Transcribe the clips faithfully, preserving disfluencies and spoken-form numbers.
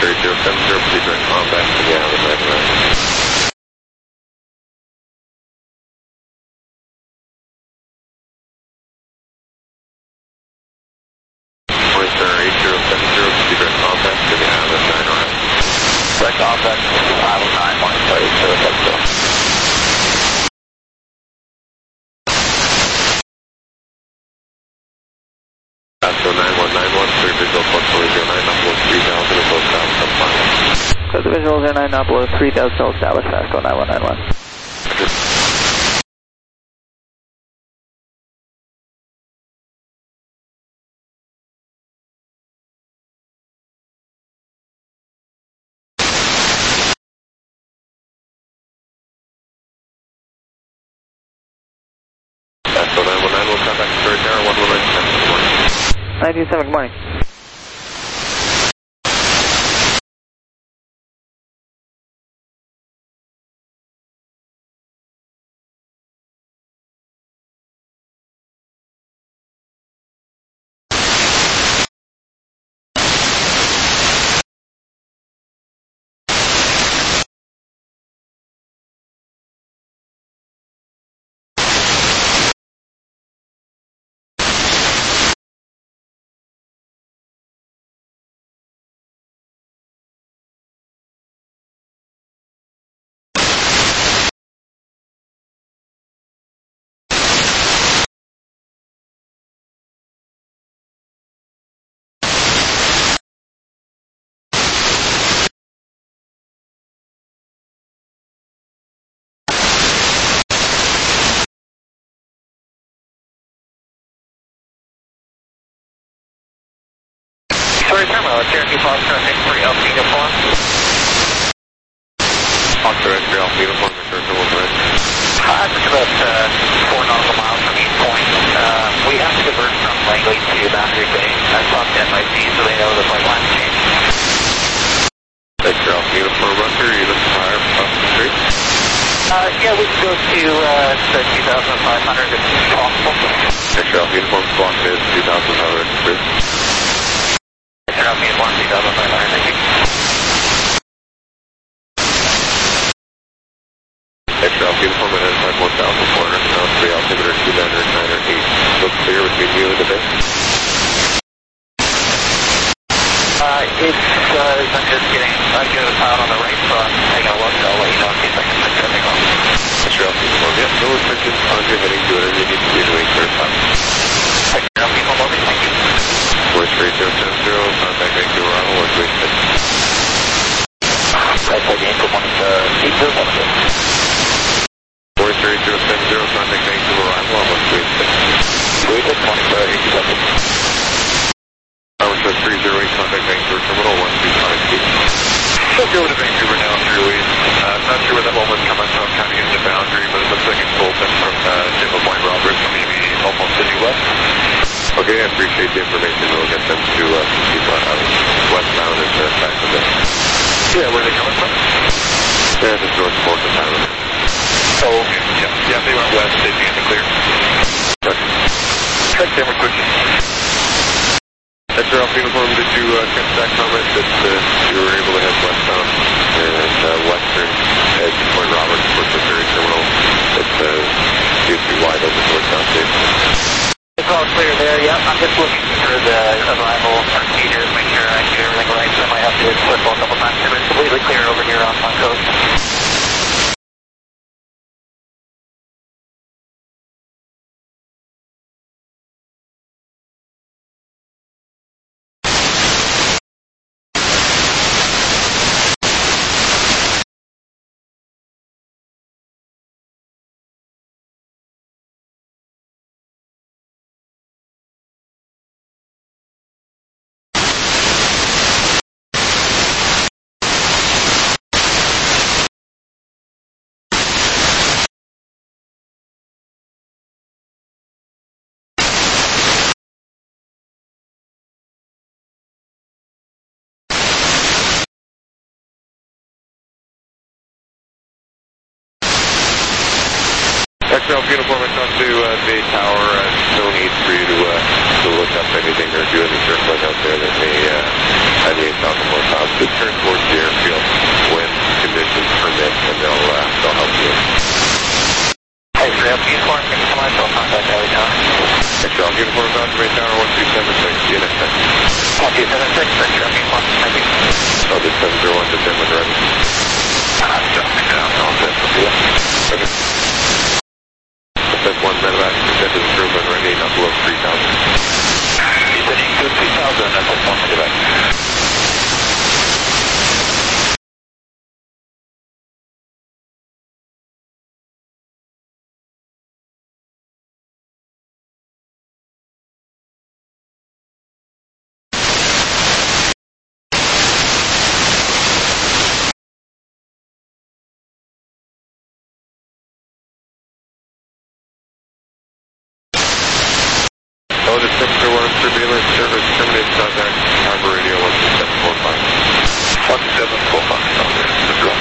three zero seven zero, please direct contact to the island nine nine. Oyster eight zero seven zero, please direct contact to the island nine nine. Direct contact to the island nine one, eight zero seven zero. So nine one nine one, clear visual plus four zero nine, not below three thousand, and both south of final. Clear the visual zero nine, not below three thousand, established Vasco nine one nine one. So nine one nine one, contact Spirit Tower, one one nine seven, good morning. nineteen seven, good morning. Sorry, terminal, Cherokee Foxtrot X-ray Alpha uniform. Foxtrot X-ray Alpha uniform, return to one nine. I'm just about uh, four nautical miles from East Point. Uh, we have to divert from Langley to Boundary Bay. I talked to F I C so they know the flight line change. X-ray Alpha uniform, Rucker, you looking higher across the street? Uh, yeah, we can go to uh, the two thousand five hundred if possible. X-ray Alpha uniform, squawk is two thousand five hundred, please. X-ray Alpha uniform, two thousand five hundred, thank you. X-ray Alpha uniform, identified one thousand four hundred, now three altimeter two nine nine eight. Looks clear between you and the bay. Uh, it's, uh, I'm just getting, I'm getting the pilot on the right, so I'm taking a look, I'll let you know in case I can fix everything wrong. X-ray Alpha uniform, yep, no restrictions on your heading to it, you need to be doing clear time. X-ray Alpha uniform, over, thank you. Voice three zero seven zero, contact Vancouver Island, one three six. Right side game for one, uh, eight zero seven zero. Voice three zero seven zero, contact Vancouver Island, one three six. three six one, uh, eight seven. Tower show three zero eight, contact Vancouver Terminal, one two five two. We'll go to Vancouver now through East. Uh, I'm not sure where that one was coming from, kind of into boundary, but it looks like it's open from uh, Dipple Point Roberts, so maybe almost to the west. Okay, I appreciate the information. We'll get them to uh, keep uh, westbound and uh, back to the... Yeah, where are they coming from? Yeah, just north of the town. Oh, okay. Yeah, yeah, they went west. They'd be in the clear. Okay. Check them quick. That's your Alpha uniform. Did you uh, catch that comment that uh, you were able to head westbound and uh, western edge of Point Roberts towards the ferry terminal? It's uh, seems to be wide open towards South Bay. It's all clear there, yep. I'm just looking for the arrival procedures, make sure I do everything right, so I might have to circle a couple times. It's completely clear over here on my coast. X L uniform, I talked to uh, Bay Tower. Uh, no need for you to, uh, to look up anything or do any search like out there that may uh, have you talking more about. Just turn seven six, that's your update one. Thank you. Oh, this seven zero one to ten when ready. I'm dropping down, all set for you. Okay. That's one medevac, descend to the crew when ready, not below three thousand. Descending to three thousand, that's one medevac. Oh, this seven zero one surveillance service terminates contact, harbor radio one two seven four five. one two seven four five, okay, good luck.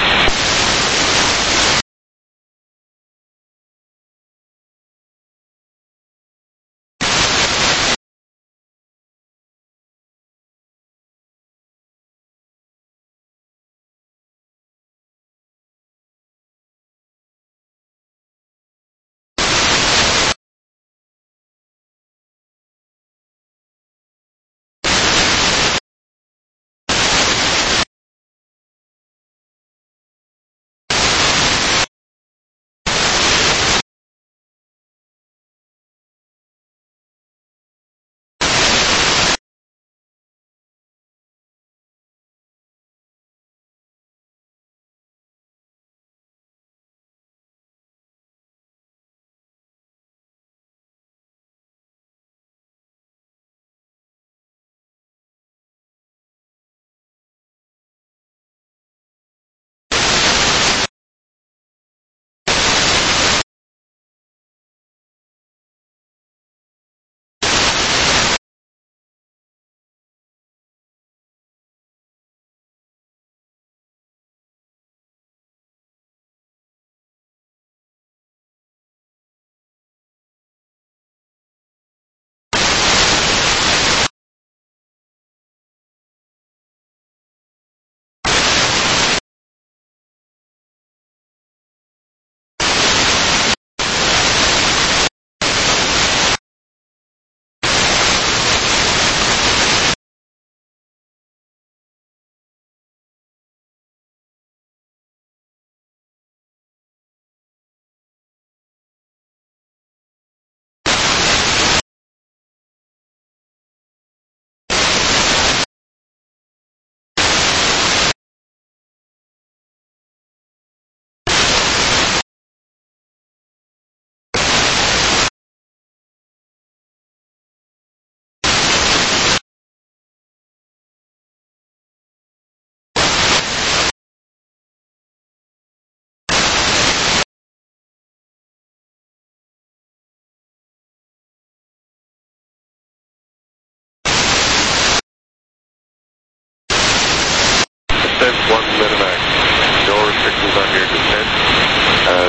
Descent one medevac, no restrictions on your descent. Uh,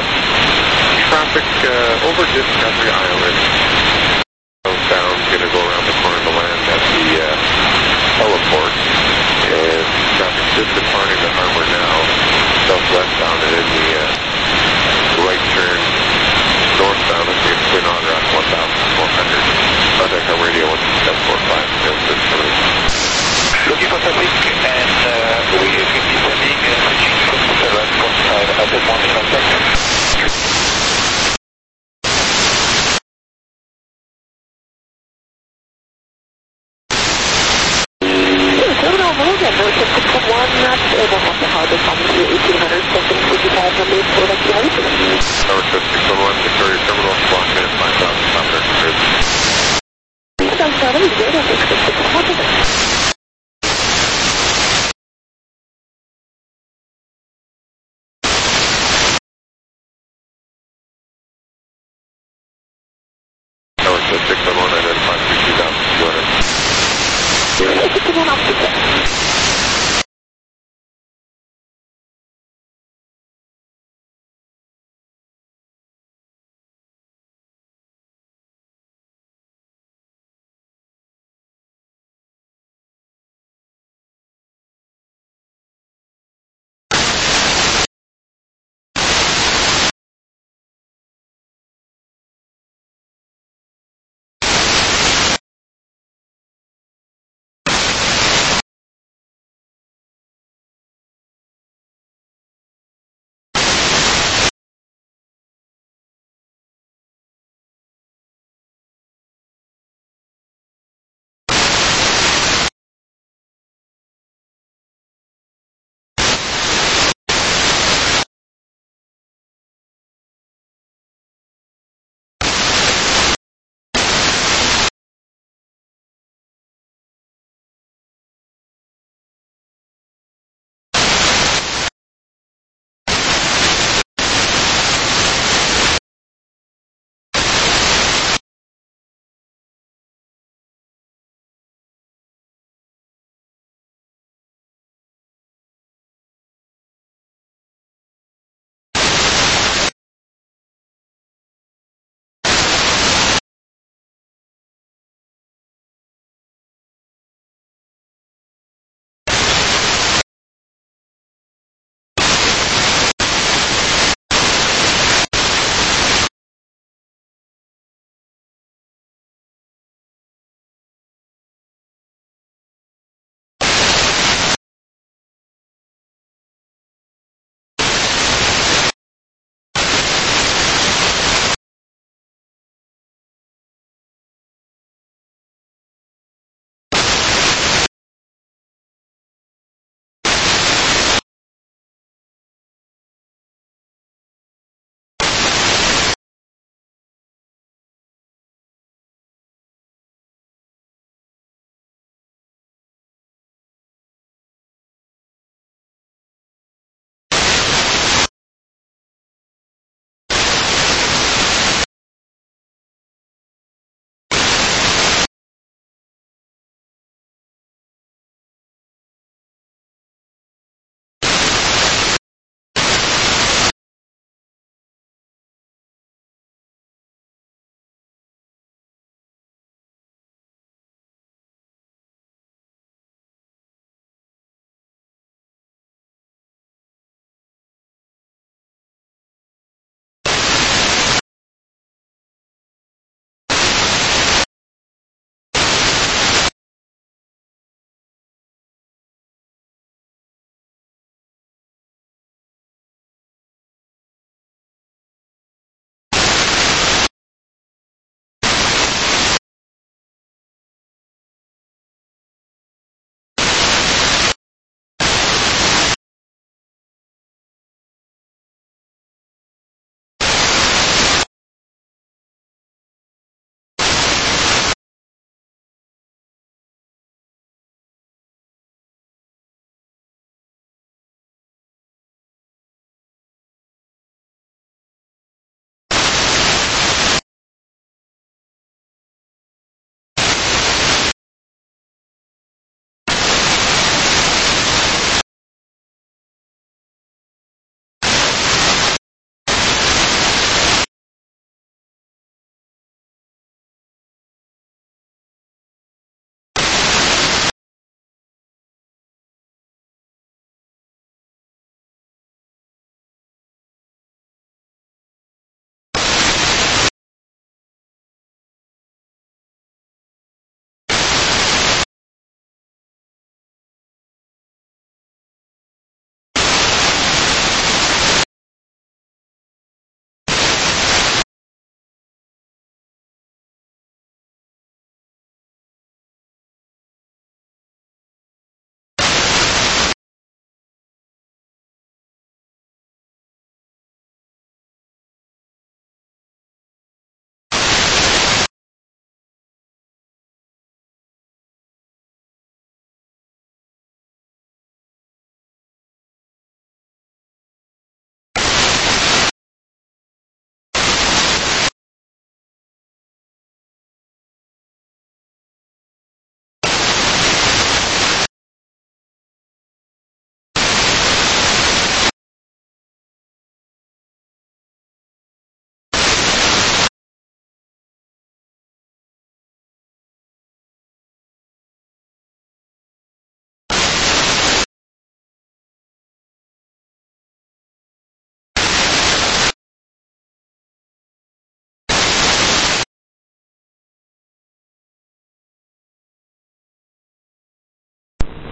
traffic uh, over Discovery Island. Southbound, gonna go around the corner to land at the uh, heliport. And traffic just departing the harbor now, southwestbound and in the uh, right turn northbound. Let's see, it's Twin Otter at one thousand four hundred. Contact our radio one two seven four five. Looking for traffic, and uh, we will be sending uh, switching to seven four five at that one in contact. Terminal Logan, Northern six one one, that's able off the harbor, coming to eighteen hundred, second fifty-five hundred, for the Tower six one one, Victoria Terminal, clock in five thousand five hundred. Sounds better, we did, I think six one one. Tower six one one, identified two thousand two hundred. six one one off the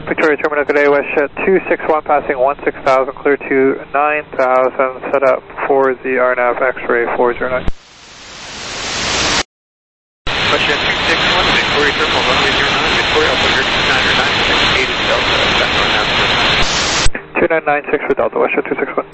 Victoria Terminal, good day, WestJet two six one passing one six thousand, clear to nine thousand, set up for the R N A V X-ray four zero nine. WestJet two six one, Victoria Terminal, runway zero nine, Victoria, Alpha Victor nine nine six, eight Delta, back on R N A V. two nine nine six for Delta, WestJet two six one.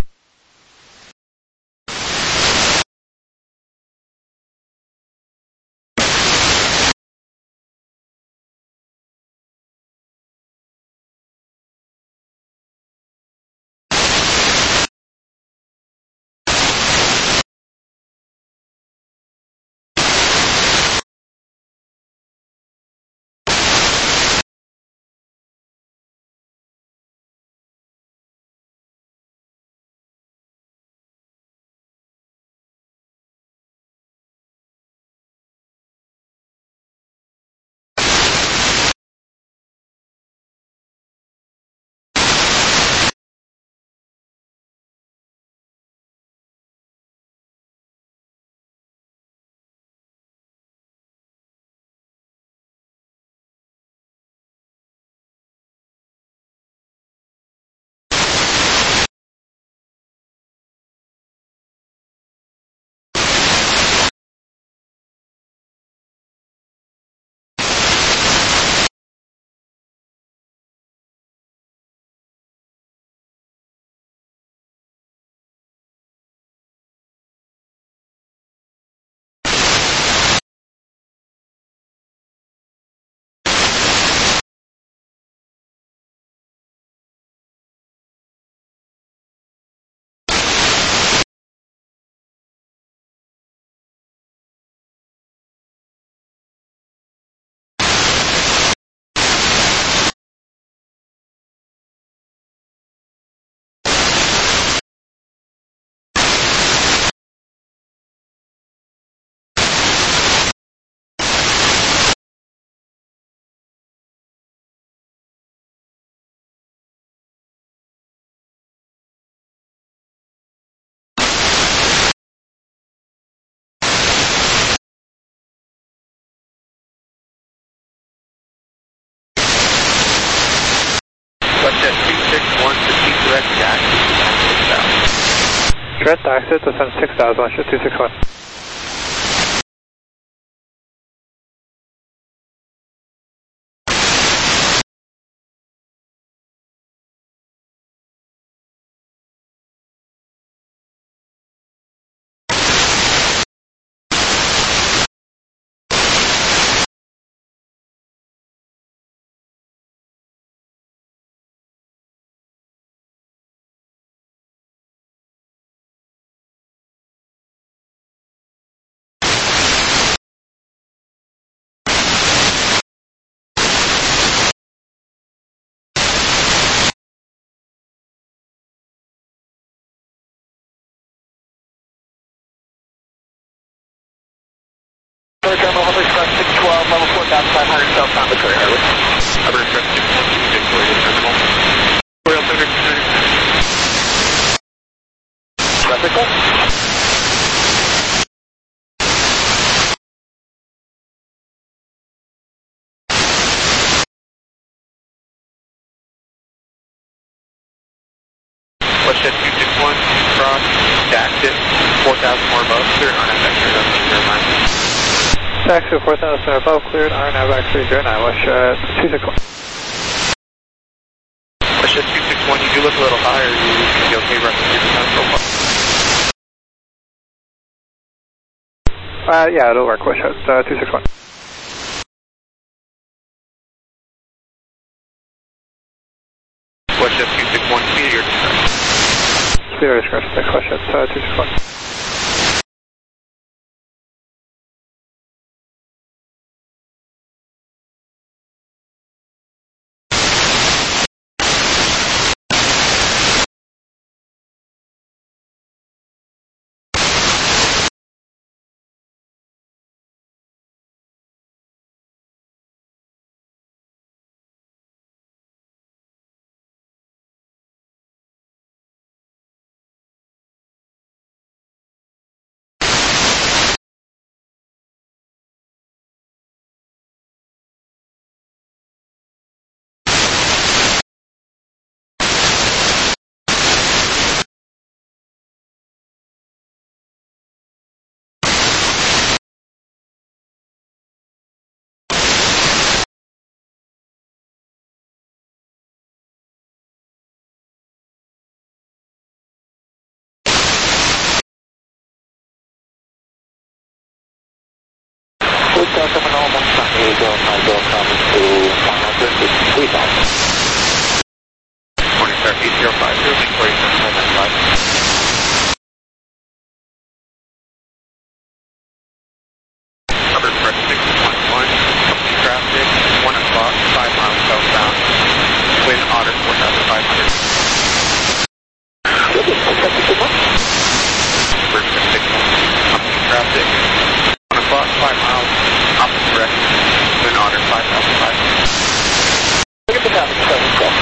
WestJet two six one, proceed direct taxi, six thousand. Direct taxi, descend six thousand, WestJet two six one. Victoria Terminal, Hover Express six twelve, level four thousand five hundred, southbound Victoria Airways. Hover Express six one two, Victoria Terminal. Victoria Alpha Victor nine nine six. Replica? WestJet two six one, cross, taxi, four thousand more above, clear on F X zero nine. Taxi four thousand above, cleared, R N A V X-ray zero nine, WestJet two six one. WestJet two six one, you do look a little higher, you should be okay reference your descent so far. Uh, yeah, it'll work, WestJet uh, two six one. WestJet two six one, speed of your descent. Speed of discretion, thanks, WestJet uh, two six one. Hotel Terminal one San Diego, five zero comes to one hundred, it's three thousand. Morning, sir, eight zero five zero, Victoria seven nine five. Number press six one one, company traffic, one o'clock, five miles southbound, Twin Otter four thousand five hundred. Okay, six one. Number six six one, company traffic, one o'clock, five miles, opposite direction, Twin Otter five thousand five hundred. Look at the traffic, seven seven.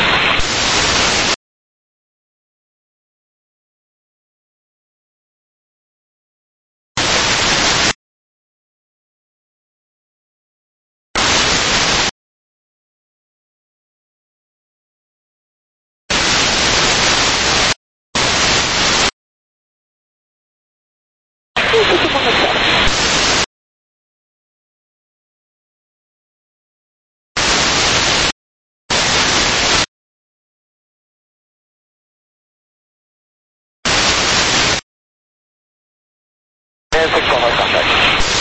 And six one, contact.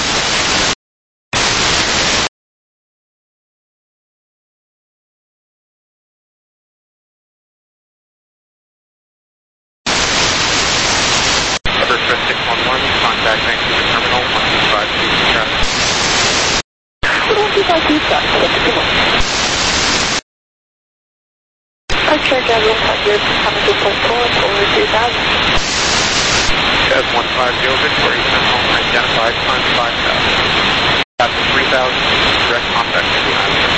Number press six one one, contact Vancouver Terminal one two five two traffic. one two five two, stop, six two one. Park charge at one five zero, coming to point four, over two thousand. As one five zero, Victoria Terminal, identified, climb five thousand. After three thousand, direct contact with the island.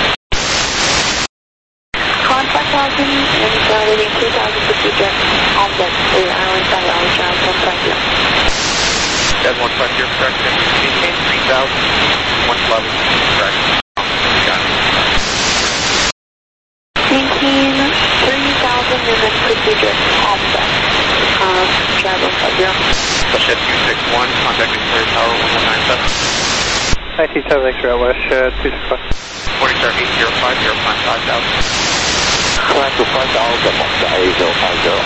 Contact thousand, and uh, leading two thousand fifty direct on the island side, island drive, one five zero. As one five zero, correct, maintain three thousand, one eleven, correct, got it. Maintain three thousand and then fifty direct on the uh, drive, one five zero. Shed two six one, contact Victoria Tower one one nine seven. nineteen seven, thanks for West Shed two six one. Morning, sir, eight zero five zero, climb five thousand. Climb to five thousand, one eight zero five zero.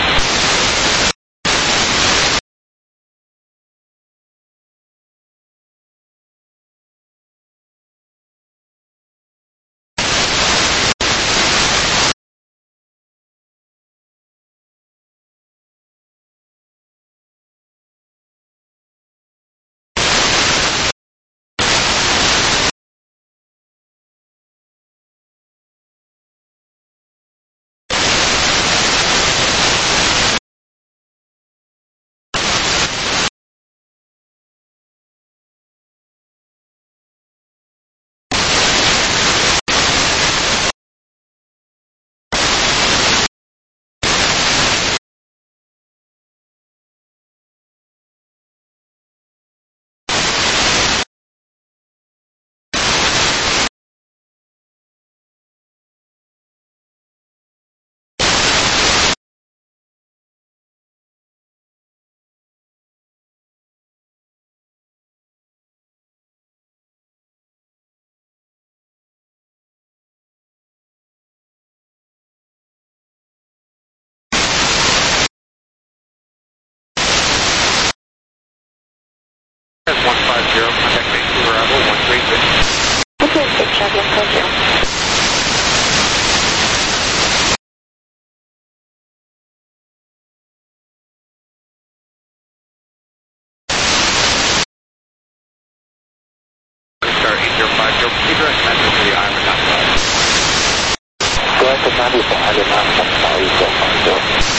As one five zero, contact Vancouver Rebel one three six. Okay, six seven, one five zero. Star eight zero five zero, proceed direct message to the island outside. Direct to ninety-five and nine five zero.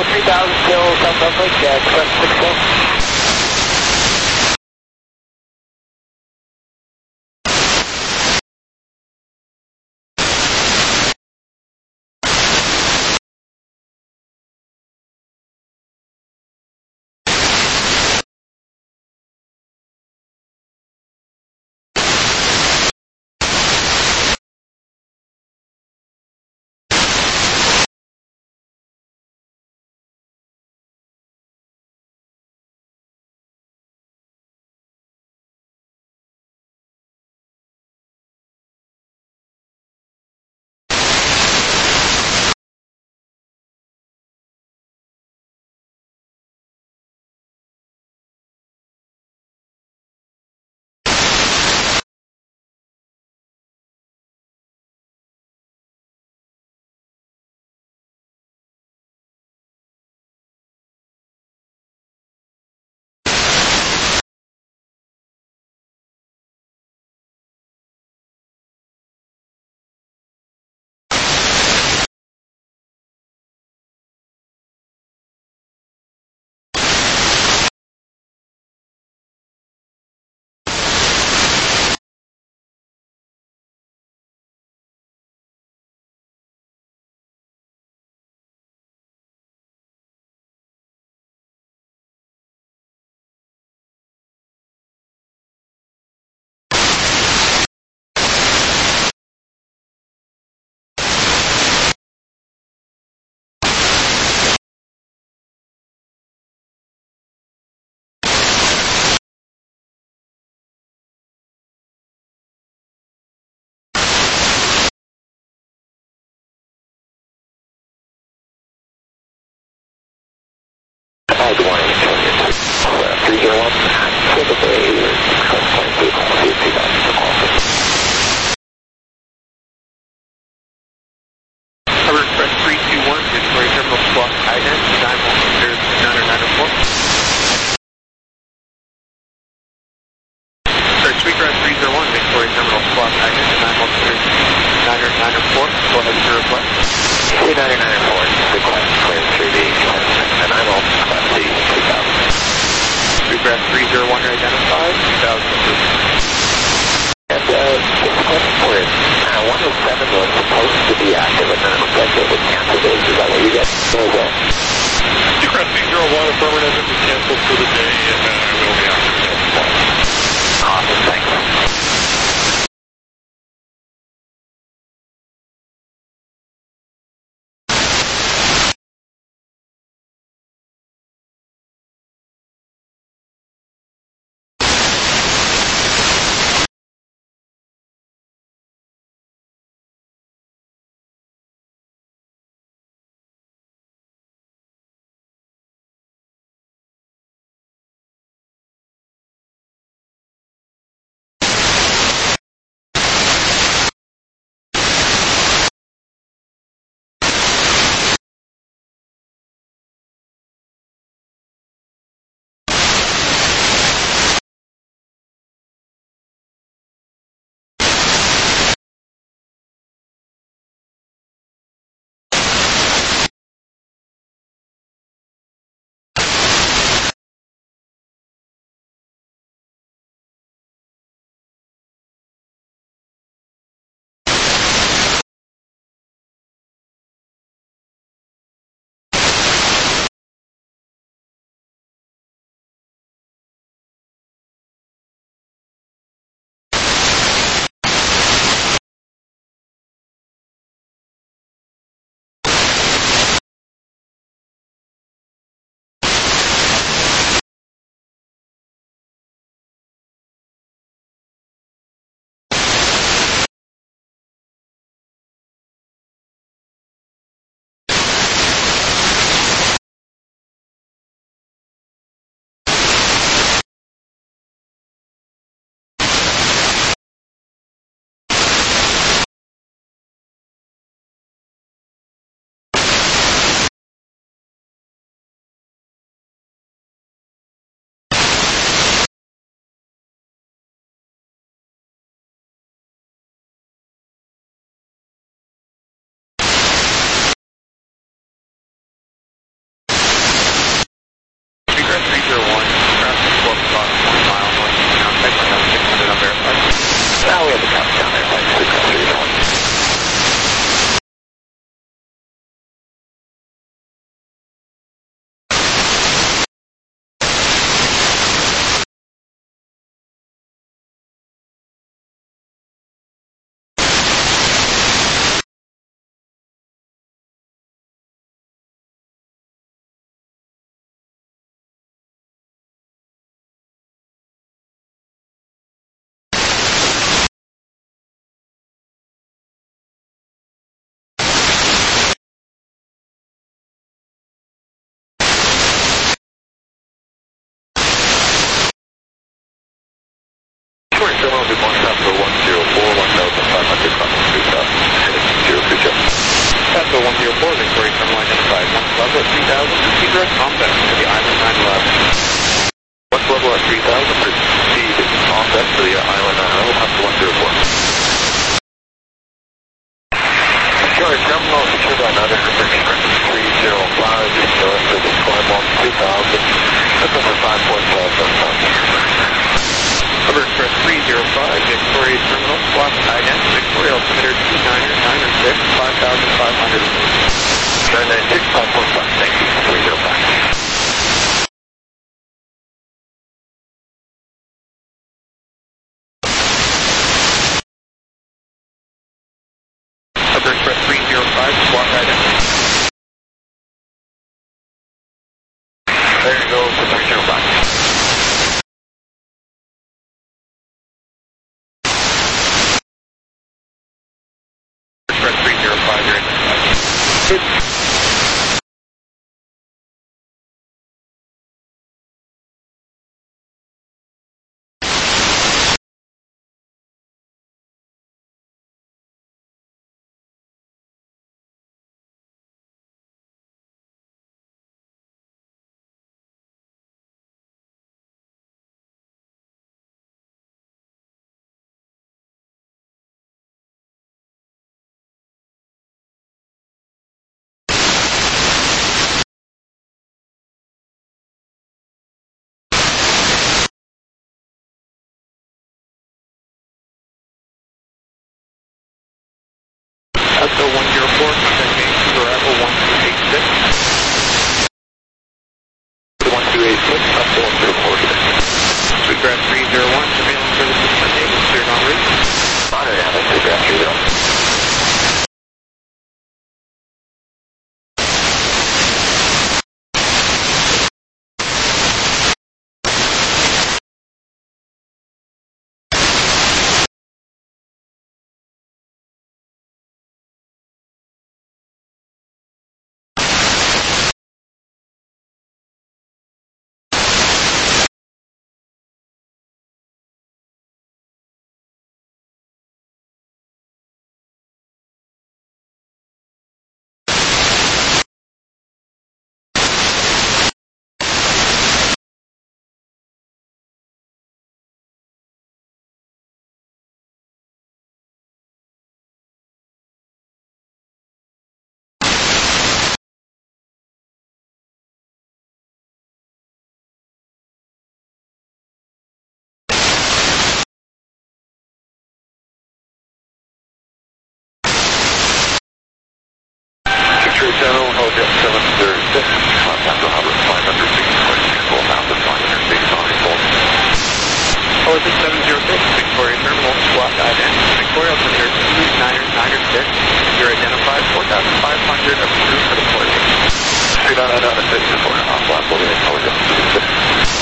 three thousand still South South Lake, uh, Express six four. there you go, three zero five. Express three zero five, you're in the Echo one zero four, contact main to arrival one two eight six. one two eight six, up to one zero four six. Sweetgrass three zero one, surveillance services maintained, cleared en route. Roger, yeah, that's Sweetgrass three zero one. True Channel, Holojet seven thirty-six, contact Robert five hundred six point six four thousand five hundred six on full. Holojet seven zero six, Victoria Terminal, squawk I N, Victoria altimeter two niner niner six, you're identified four thousand five hundred, approved for deployment. three nine nine nine six, four, off lap, Holojet seven six.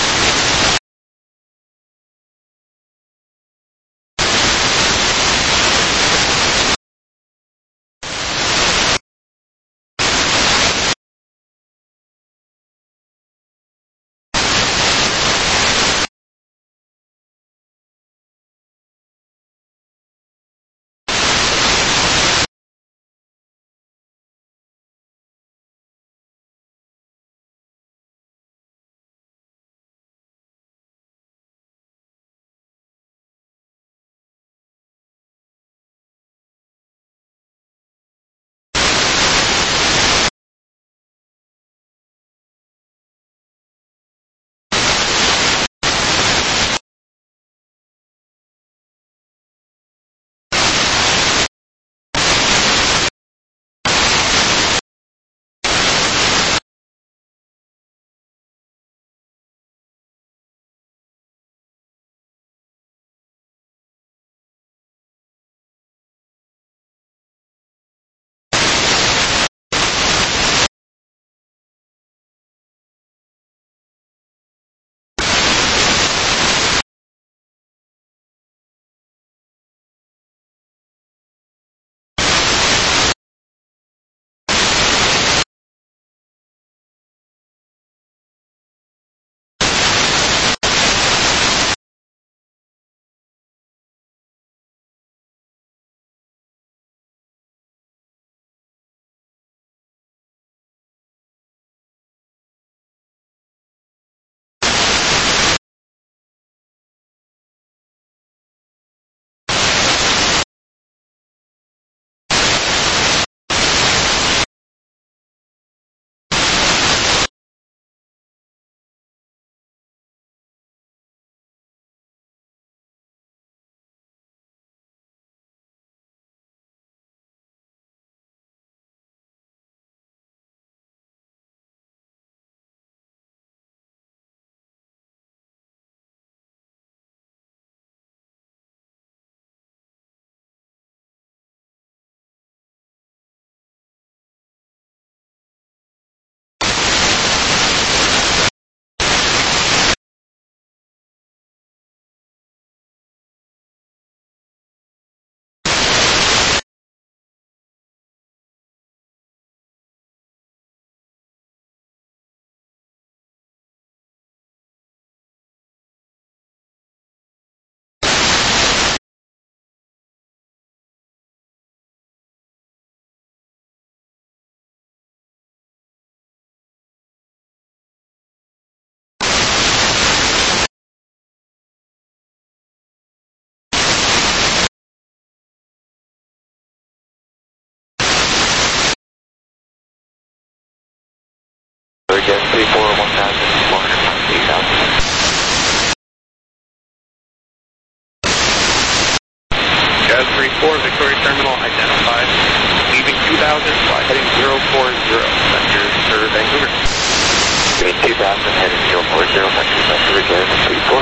seven heading zero four zero, Texas Center again, three four.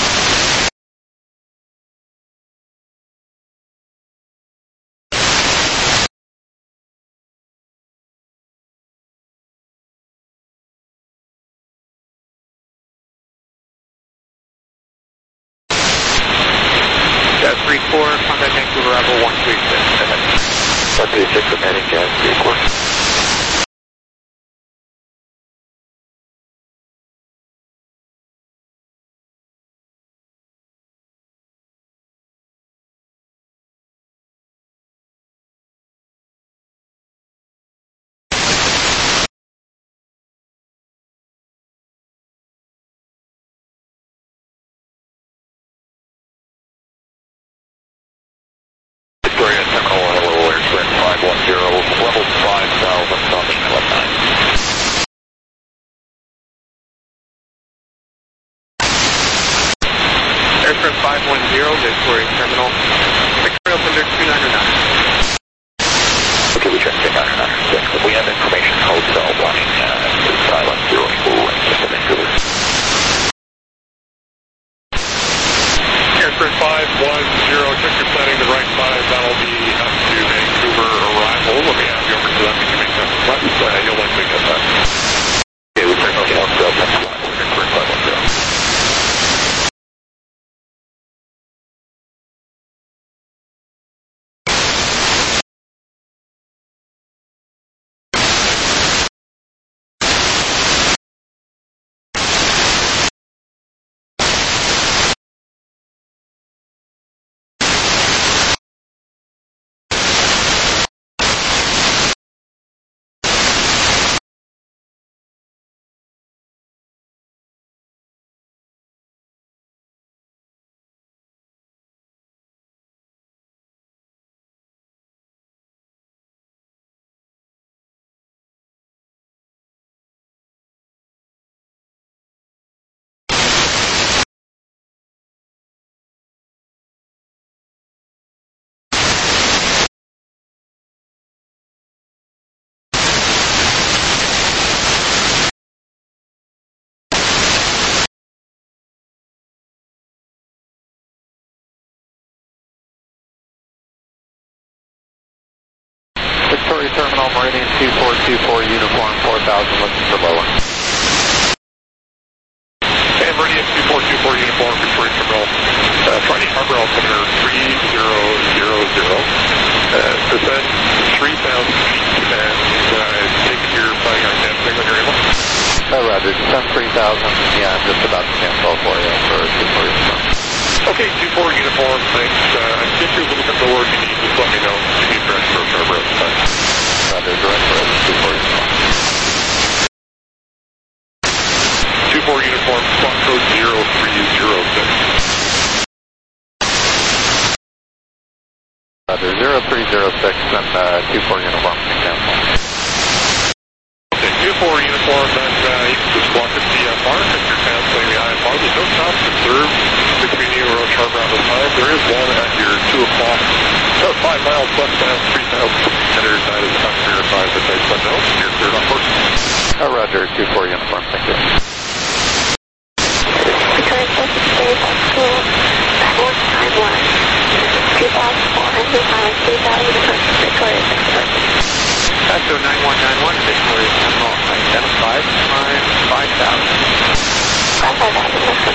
Gas three four, contact Vancouver arrival one three six, ahead. one three six, I'm heading gas three four. Victoria Terminal, hello, airplane five one zero, level five thousand, stopping level nine. Airstrip five one zero, Victoria Terminal. Victoria Thunder two nine nine. Okay, we checked in nine nine six. We have information hotel running uh, silent zero full range to Vancouver. Airstrip five one zero, check your setting to right five, that'll be up to Vancouver arrival. Let me have you over to them, you can make that request, uh, you'll likely get that. Okay, we checked in one zero, next one, we're Airstrip five one zero. Victoria Terminal, Meridian two four two four, uniform four thousand, looking for lower. And Meridian two four two four, uniform, Victoria Terminal, uh, Friday Harbor altimeter three zero zero zero, uh, descend three thousand feet, and uh, take your flying on dancing when you're able. Oh, roger, descend three thousand, yeah, I'm just about to cancel for you for Victoria Terminal. Okay, two four uniform, thanks. Uh, get you a little bit lower if you need, just let me know. You need direct approach harbor at the time. Roger, direct approach, two four uniform. two four uniform, spot code zero three zero six. Roger, zero three zero six, and uh, two four uniform can cancel. Okay, two four uniform, and uh, you can just walk at the uh, mark if you're canceling the I F R. There's no stops observed between you and Roach Harbor on the time. There is one at your two o'clock, about five miles westbound, three thousand meters. That is not verified, but there's some notes. You're cleared on course. Oh, roger, two four uniform, thank you. Victoria Pacific State School, Backward Time one. two thousand four hundred miles, three thousand approach Victoria Pacific. Echo nine one nine one, Victoria Terminal, identify, time five thousand. five thousand, listen.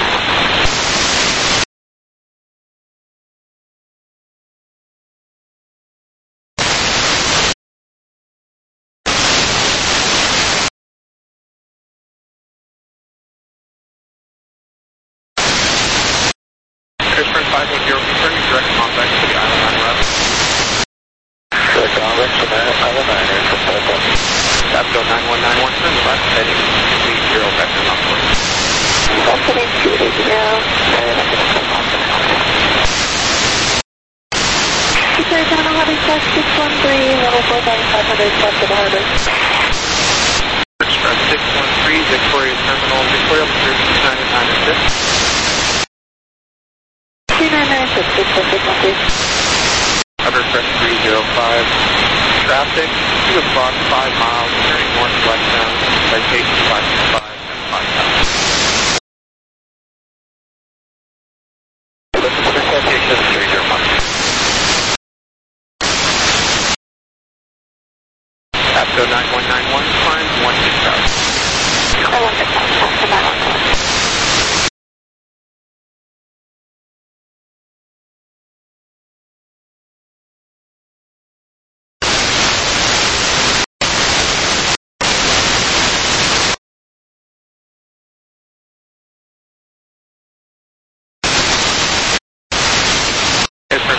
Airstrip five one zero, concerning direct contact to the Island nine route. Direct contact to the Island nine, Airstrip five one. Echo nine one nine one, turn left, heading two zero, vector northward. Destination two eight zero, Victoria Terminal, having flight six one three, level four thousand five hundred, south of the harbor. Express six one three, Victoria Terminal, Victoria Thunder two nine nine six. two nine nine six, Victoria six one three. Hovercrest three zero five. Traffic, two o'clock, five miles, turning northwestbound, citation five five and five thousand.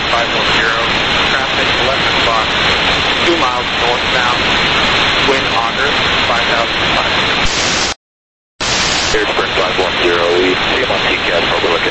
five one zero. Traffic eleven o'clock. Two miles northbound. Wind auger five thousand five hundred. Air Sprint five one zero, we see him on T C A S overlooking.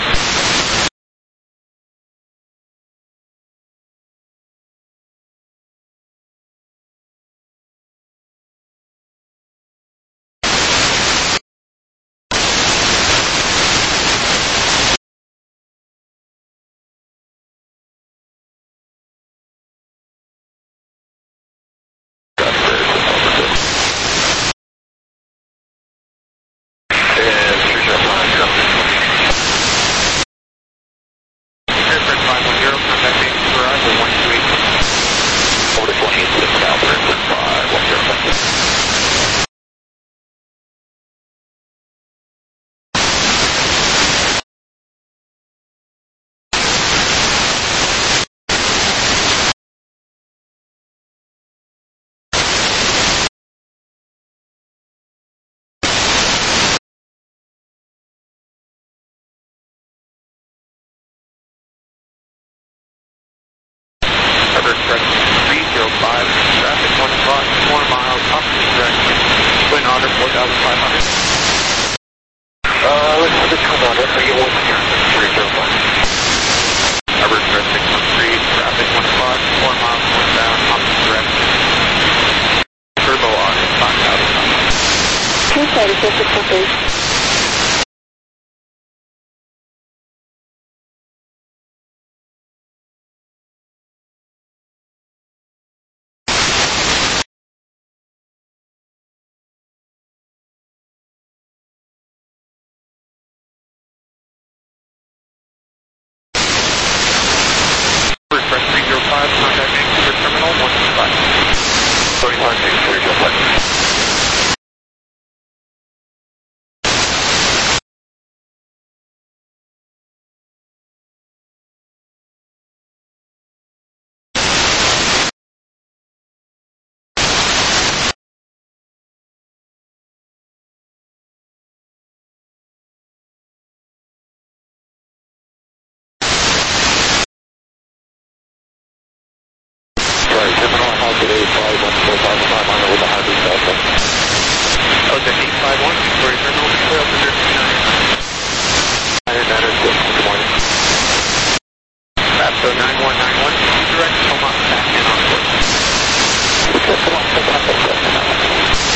Express three zero five, traffic one o'clock, four miles, opposite direction, wind auger four thousand five hundred. Uh, let's put this come on, let's make it one here, three zero five. Harbor Express six one three, traffic one o'clock, four miles northbound, opposite direction. Turbo auger five thousand five hundred. two thirty-six, six one three. Express three zero five, contact Vancouver Terminal one two five. thirty-five six three zero five. Sorry, Terminal House at eight five one four five five on with the hybrid Delta. That was at eight five one, Victoria Terminal, Victoria Alpha nine. Iron Manor, good morning. Rapso nine one nine one, direct Tomahawk back in on course. Come on, come on, come on.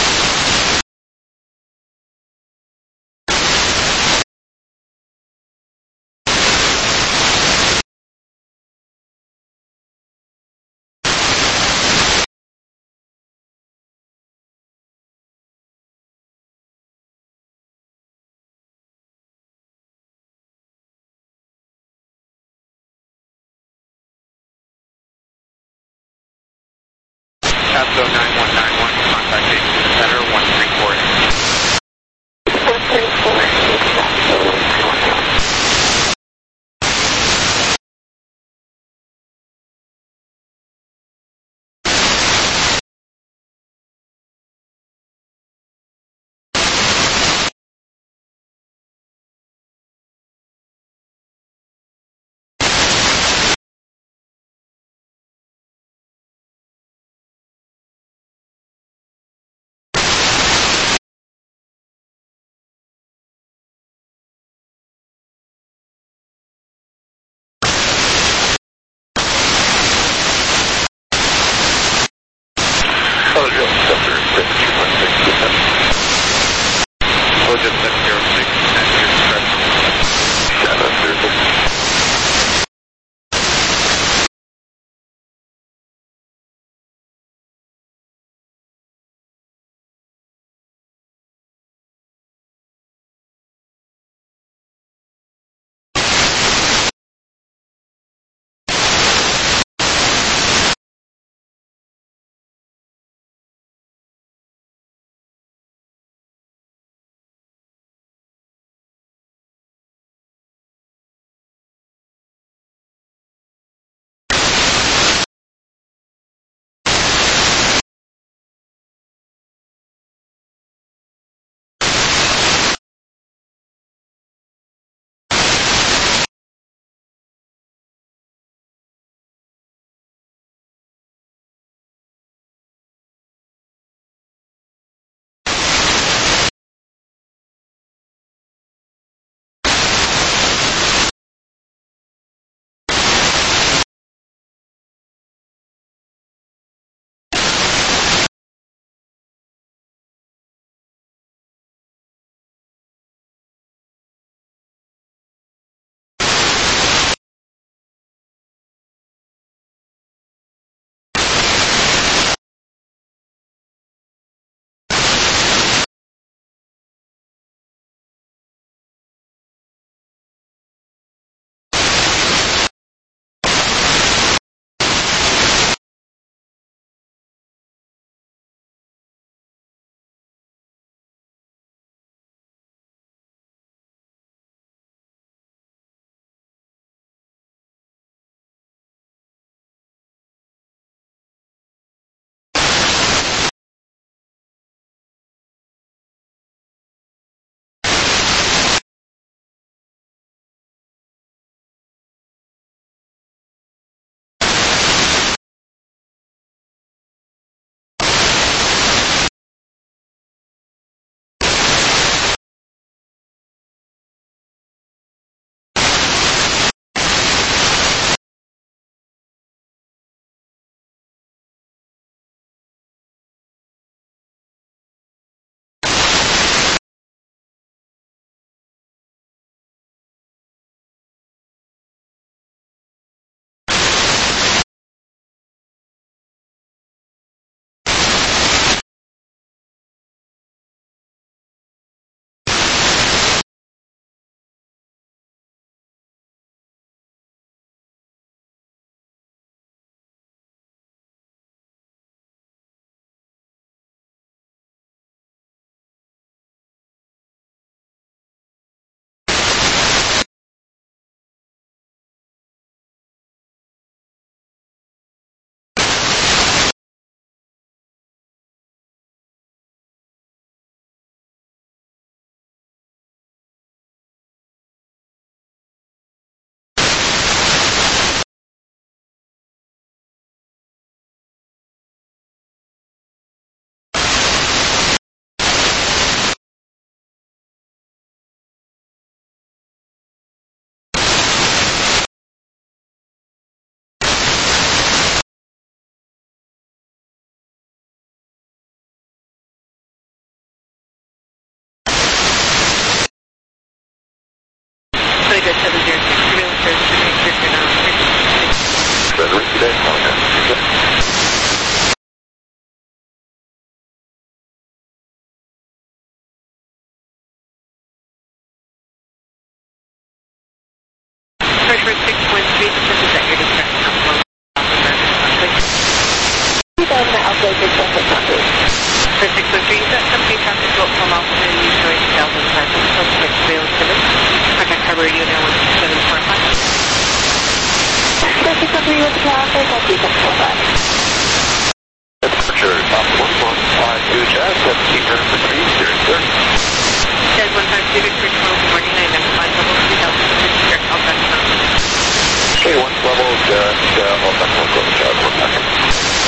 Rapso nine one nine one, contact Vancouver Center one three four eight. one three four eight. seven Alpha six one six one three. For six one three, set company traffic flow from Alpha and use two thousand present, suspect failed service. Contact Harbor Radio now one six seven four five. six one three with the traffic, I'll see six four five. Temperature, top one one five two, Jazz, seventeen hundred for three, zero, thirty. Jazz one five two, Victor twelve, good morning, I identified level three thousand six here, Alpha. Okay, one level, just, uh, Alpha, one go to Jazz, one second.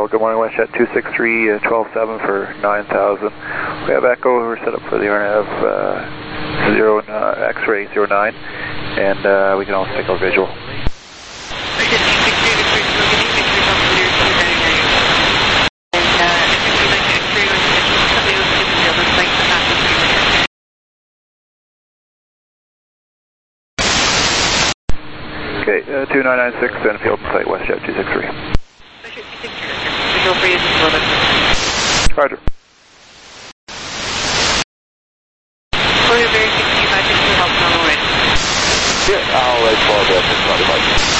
good morning, WestJet two six three, uh, twelve seven for nine thousand. We have Echo, we're set up for the R N A V uh, zero, uh, X-ray zero nine, and uh, we can also take our visual. Okay, uh, two nine nine six and field site WestJet two six three. Visual for you, just a little bit. Roger. For your very sixty-five, fifty help on the way. Yeah, I'll let Paul go. It's not much.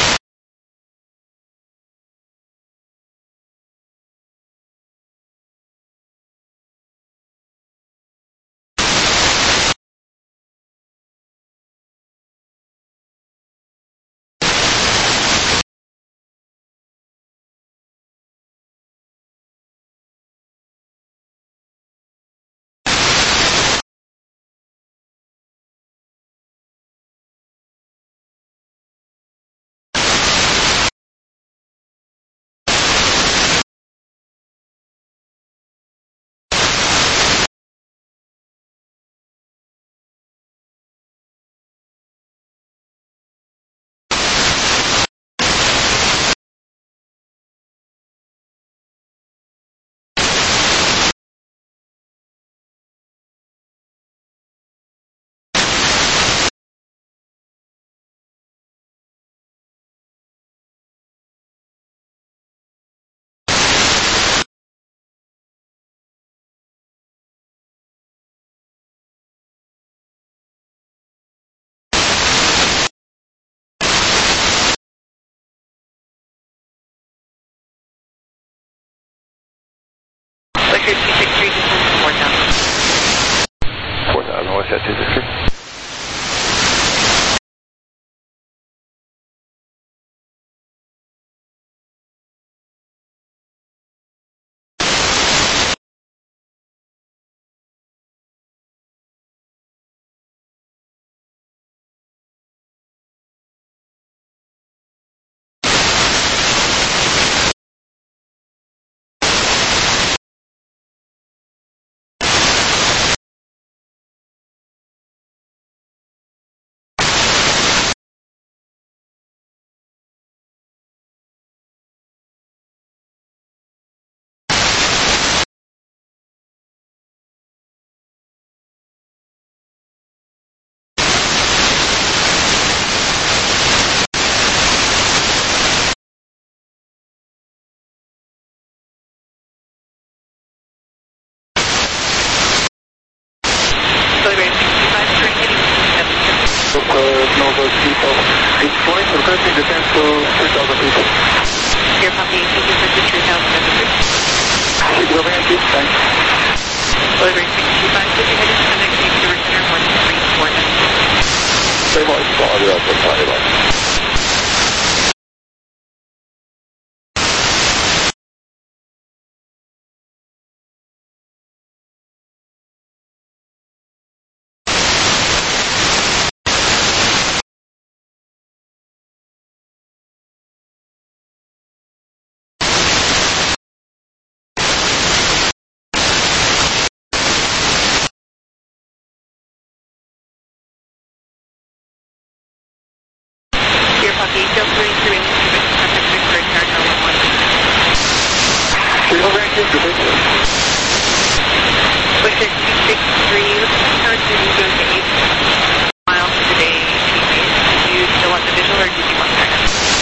two six three, just hold four thousand. four thousand, WestJet two six three. Nova people. It's flight for currently descends to three thousand people. Your copy, thank you for three thousand. Go ahead, please. Thanks. Delivery six two five, fifty headed to the next week to return one three four nine. Very much. Sorry about that. Sorry about that. Copy, feel free to ring contact Victor Charger one one. Go ahead, please. Wish it two six three, start to go to eight miles per day anyways. Do you still want the visual or do you want that?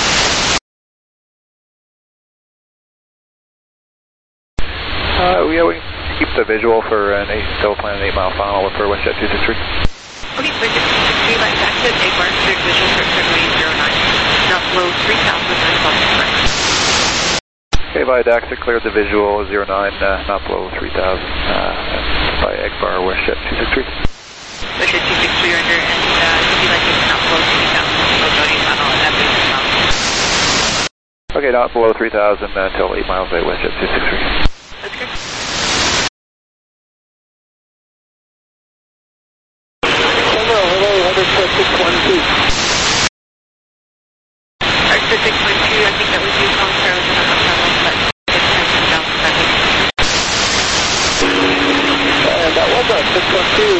Uh, yeah, we keep the visual for an eight, still plan an eight mile final for WestJet two six three. Okay, so just three lines active, eight bars, cleared visual for runway zero nine. Not below three thousand, correct. Okay, by Daxa, cleared the visual zero nine, uh, not below three thousand, uh, by Egbar, WestJet two six three. WestJet two six three, under, and uh, if you like it's not below three thousand, so Tony final, and that is not. Okay, not below three thousand uh, until eight miles away, WestJet two six three. That's good. six one two. Archer six one two, I think that was you calling Charlie, but I'm not sure.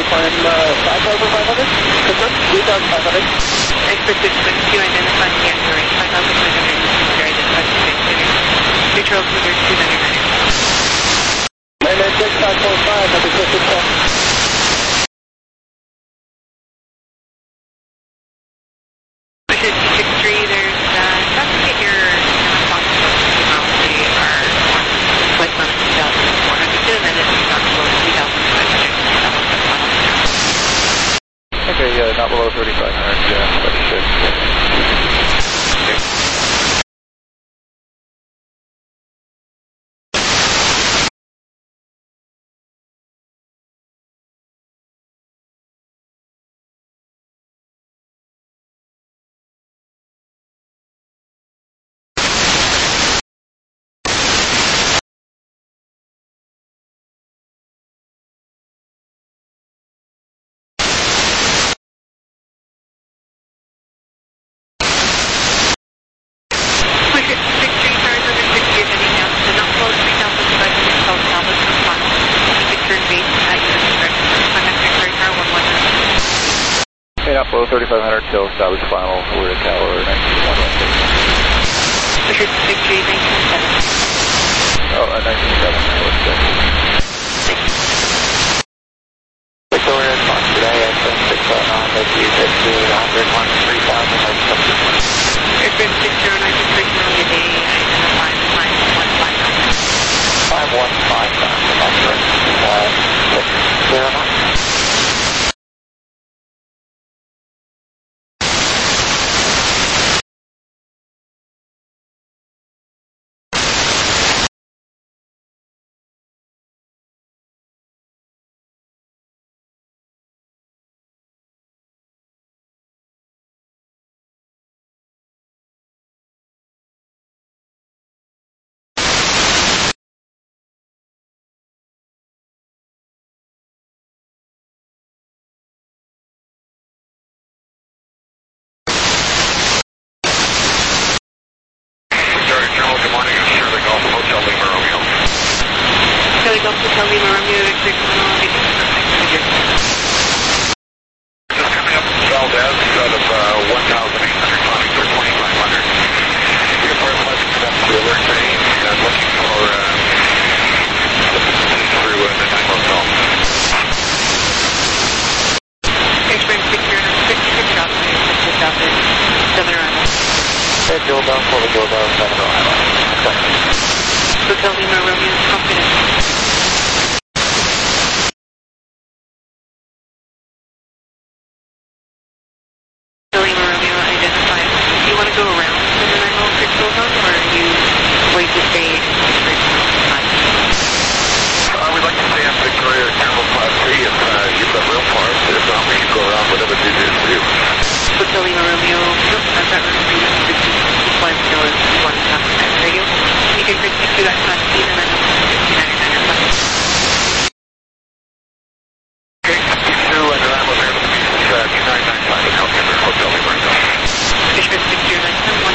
climb uh, five thousand five hundred? Confirm? three thousand five hundred? Expected switch to identify the answer range, five thousand five hundred, to identify the answer. Neutral cruiser two ninety-nine. And then six five four five, number six six four. Pusher two six three, there's, uh, not to get your response to they are flight on two thousand four hundred two, and then it's not below three thousand five hundred. Okay, yeah, not below thirty-five hundred, yeah, thirty-six. Up below thirty-five hundred till establish final. We're at tower nineteen one one six. Pusher six three, nineteen seven. Oh, uh, nineteen seven. Thank you. Victoria response today at six oh nine, let's use it to one hundred one, three thousand, let's come to Airframe six zero nine six three, Columbia Day, identify five one five thousand. five one five thousand, that's right. Uh, six zero nine. Golf Hotel Lima Romeo, Victor Colonel, Victor Colonel, Just coming up from Valdez out of uh, one thousand eight hundred climbing for twenty-five hundred. You can fire flight to alert me and looking for uh, through uh, the night hotel. Airframe six zero nine six, good job, good job, seven arrival. Head Joe down, forward Joe down, seven arrival. Hotel Lima Romeo, confident. Fishman six zero nine seven one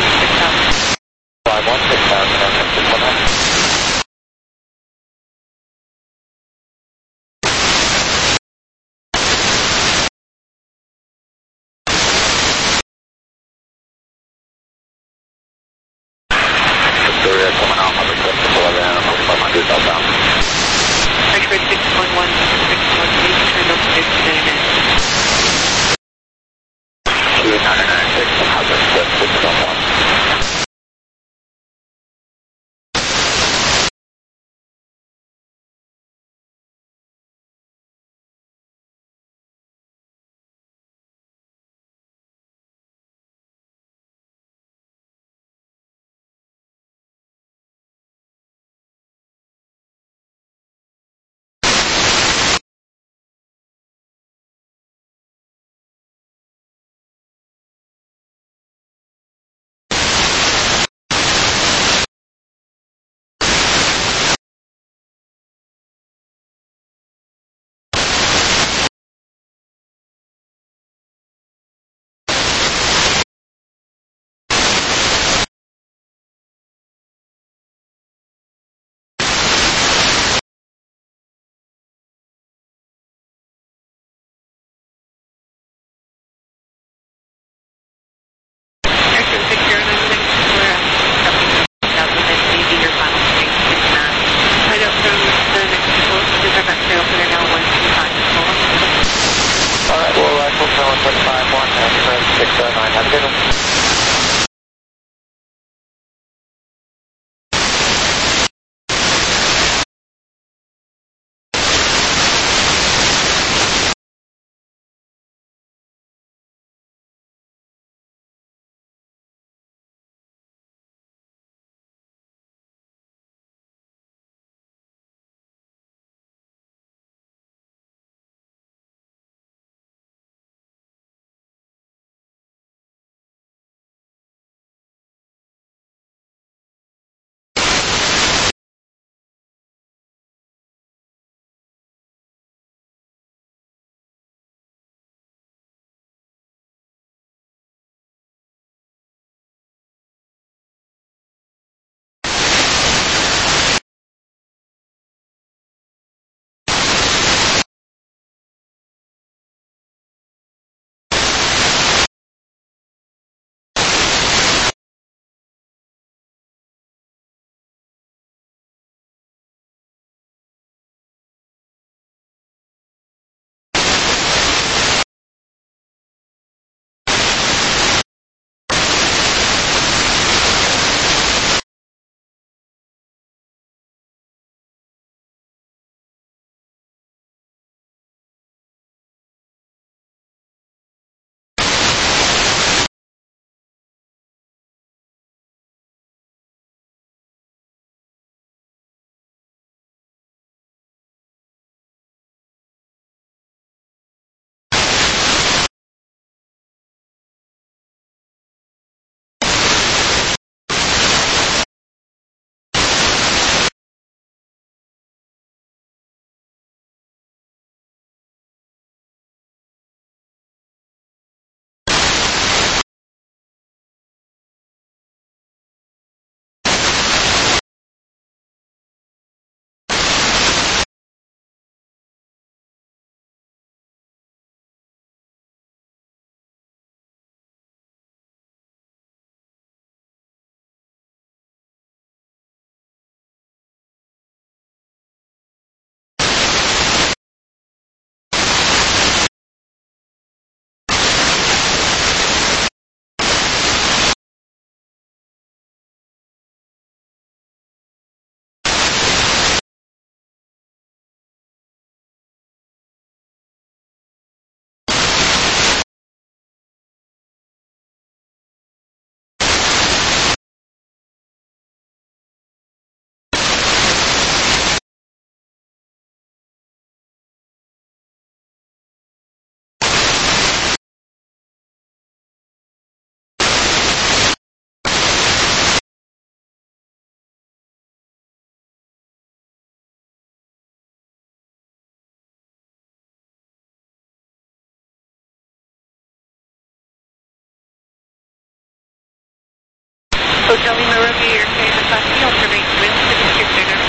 Hotel Lima Romeo, your clear to class C, alternate with the district center.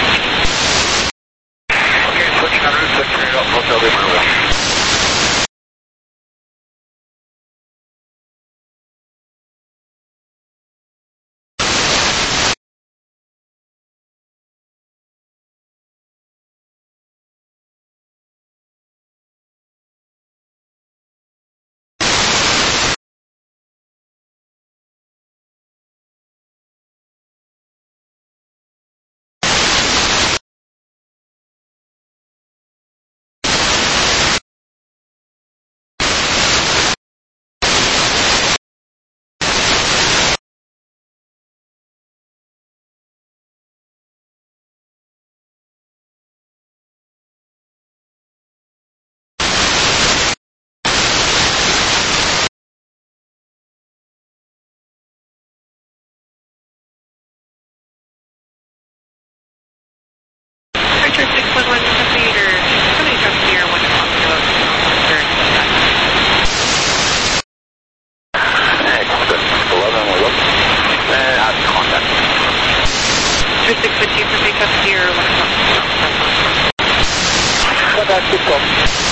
Okay, switching on route, switching right up, Hotel Lima Romeo. Archer six one one, Theater, somebody from here, one o'clock, third, Excellent. eleven, we're looking. And out of contact. Archer six one two, from Big Up here, one o'clock. Contact six one.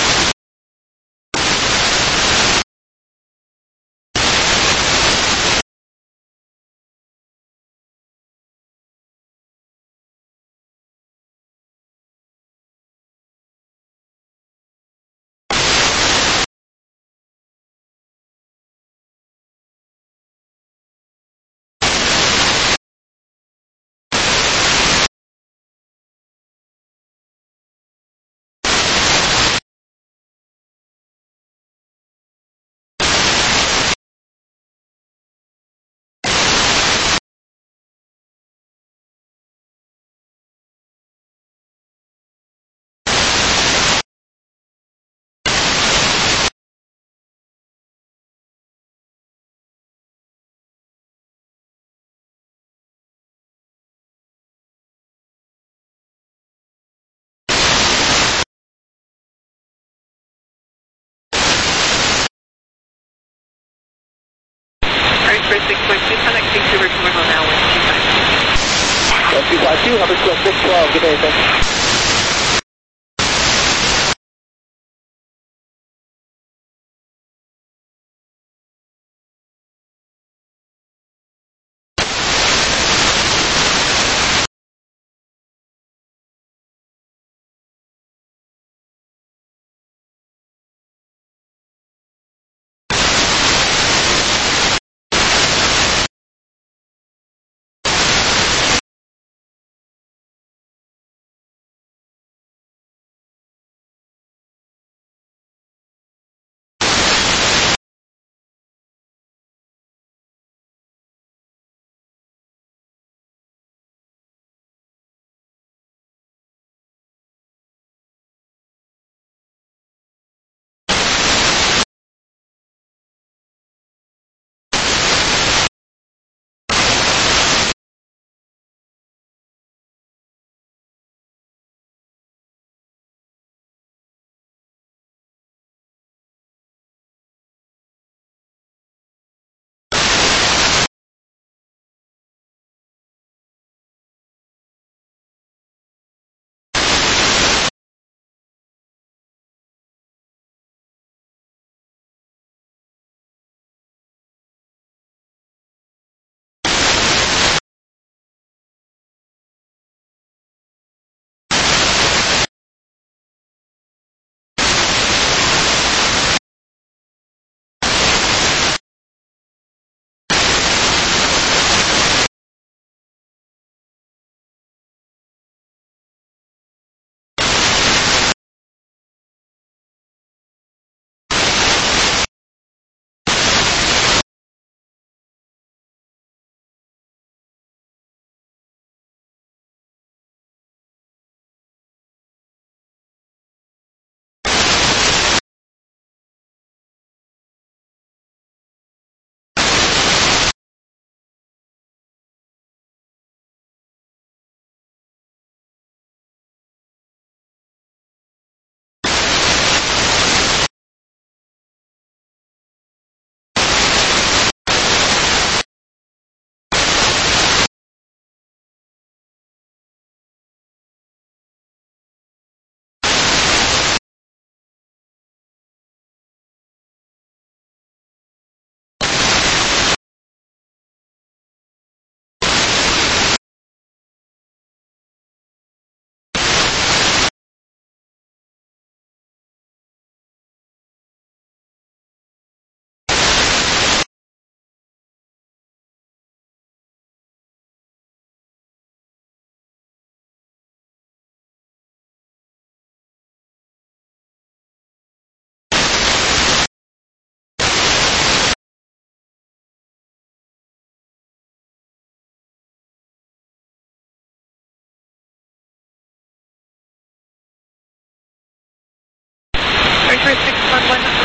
Archer six one two, connecting to River now, one two five two. one two five two, Humber six twelve, good day, thanks.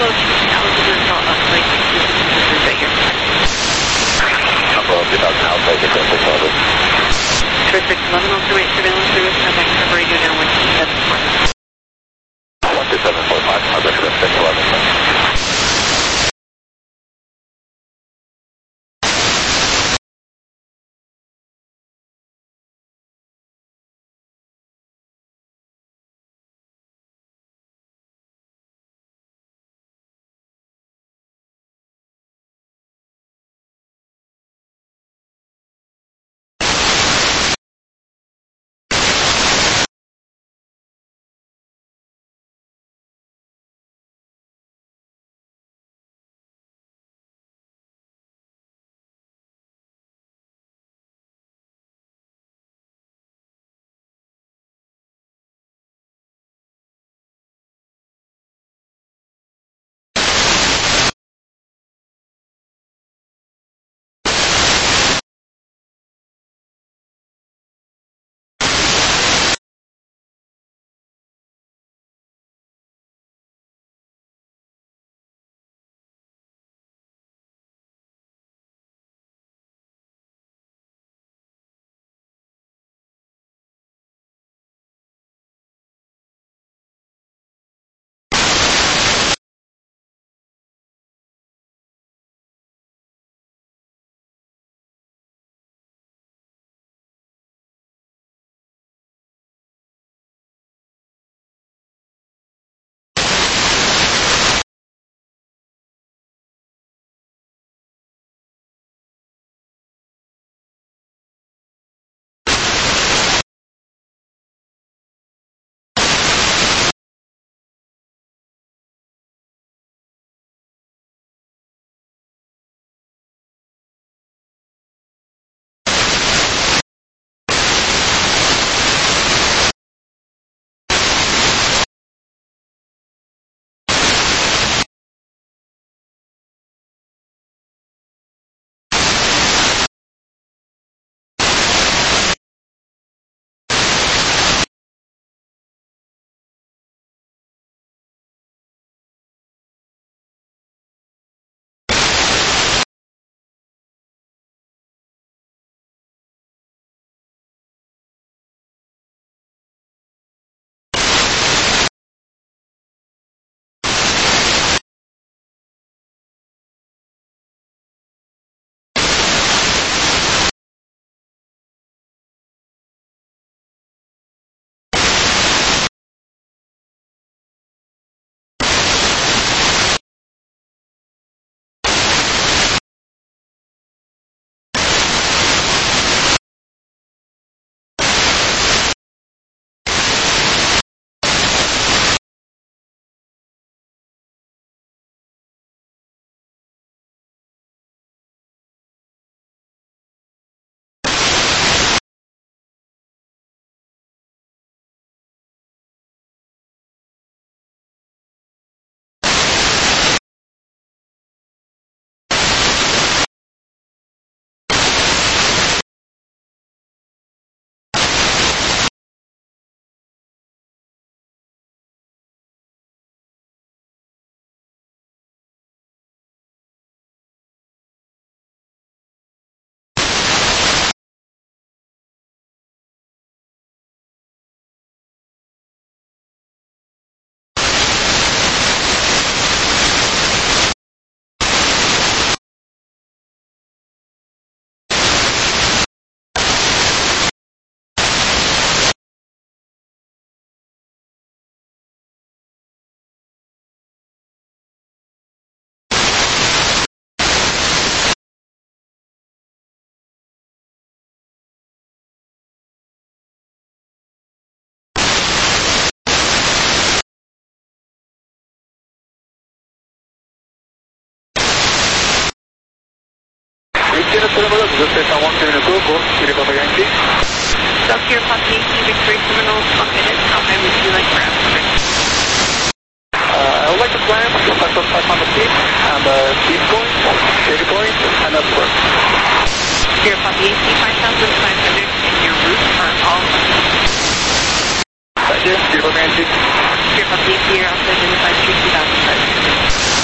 below altitude of like right here. Above two thousand outside the Crescent Service. Terrific. eleven oh three surveillance service. Contact cover radio down one two seven four. one two seven four five. I'll recommend six eleven. Doctor Paki, Victory Terminal, one minute. How high would you like for estimate? Uh, I would like to climb to five hundred feet and uh, keep going, steady going, and upward. Sierra Paki, A C five thousand five hundred and your route are all Thank you. Sierra Paki, Sierra Paki, Sierra Alpha, identified two thousand five hundred.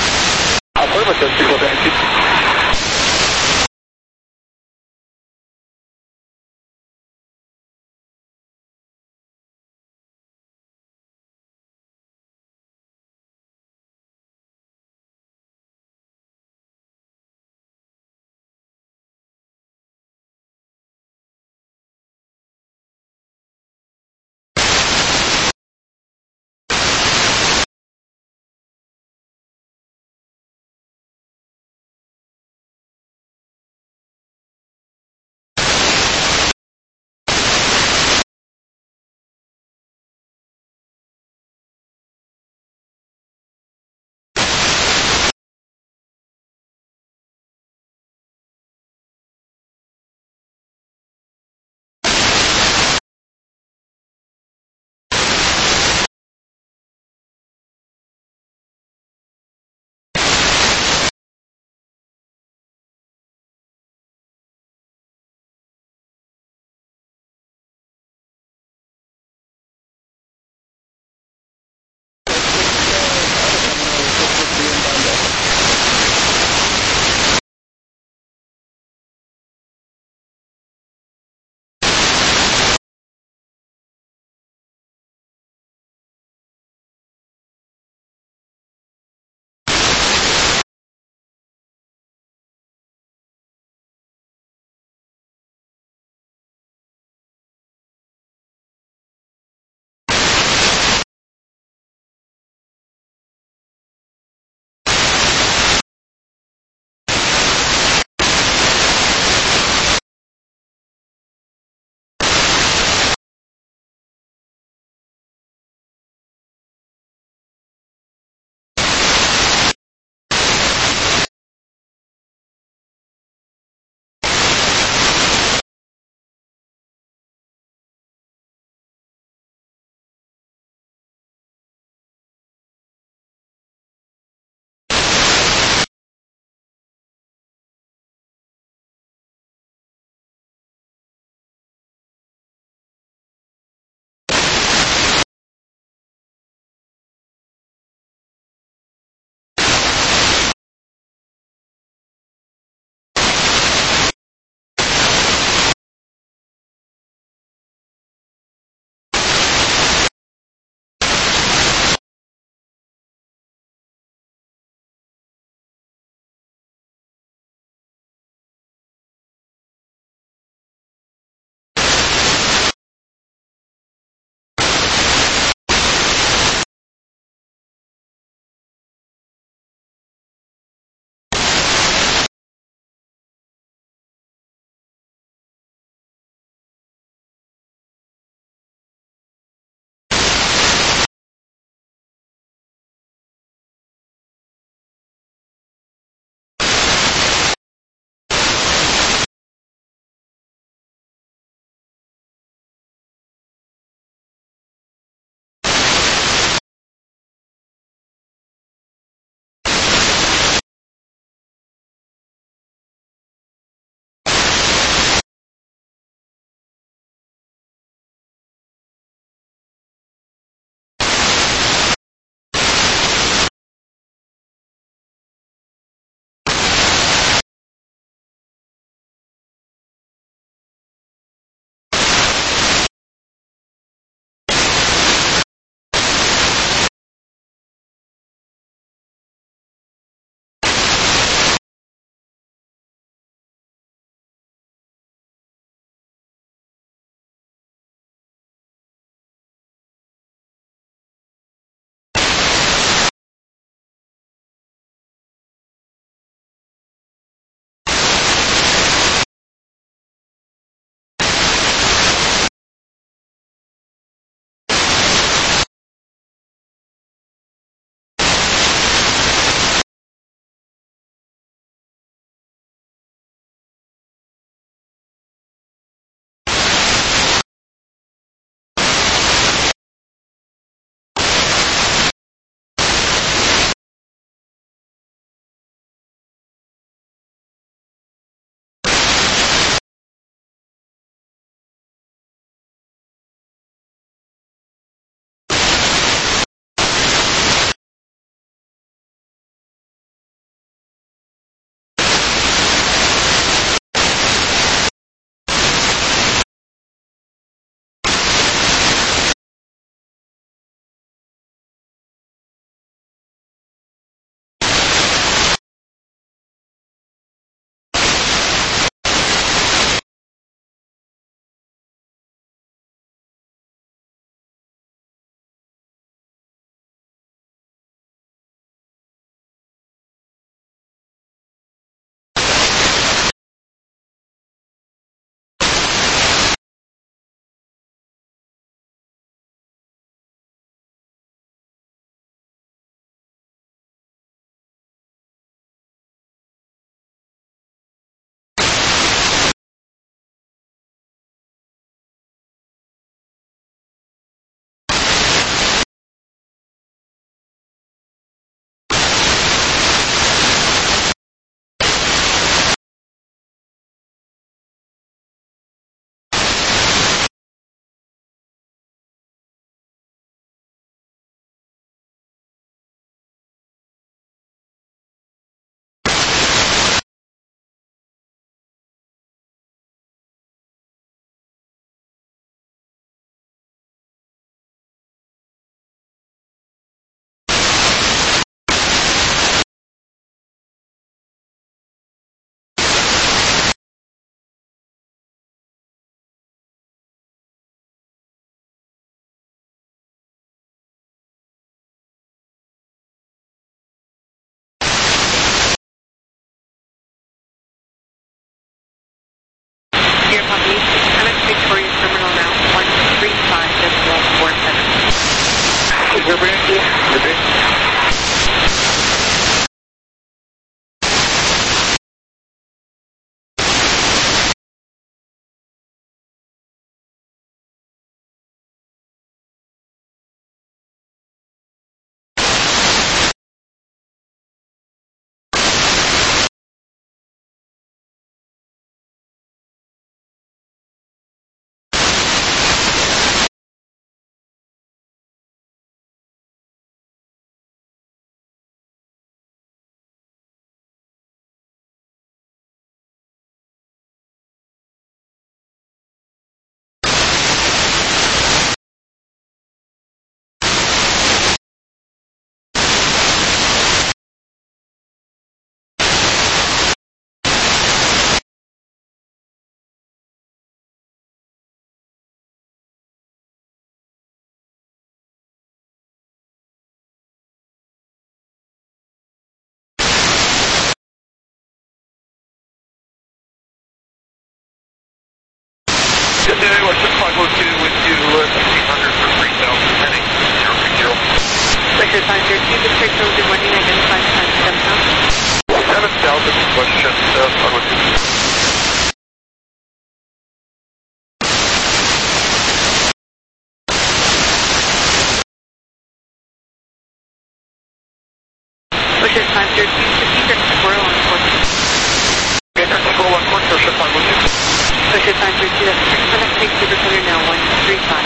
Secret Squirrel on fourth. Secret Squirrel on fourth, or ship on with you? Ocean five three two, that's six, one X eight Super Center now, one three five.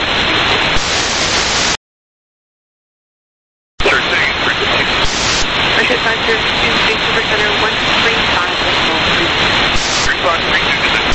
Third thing, frequency. Ocean five zero two, eight Super Center, one three five, three five three two, visit.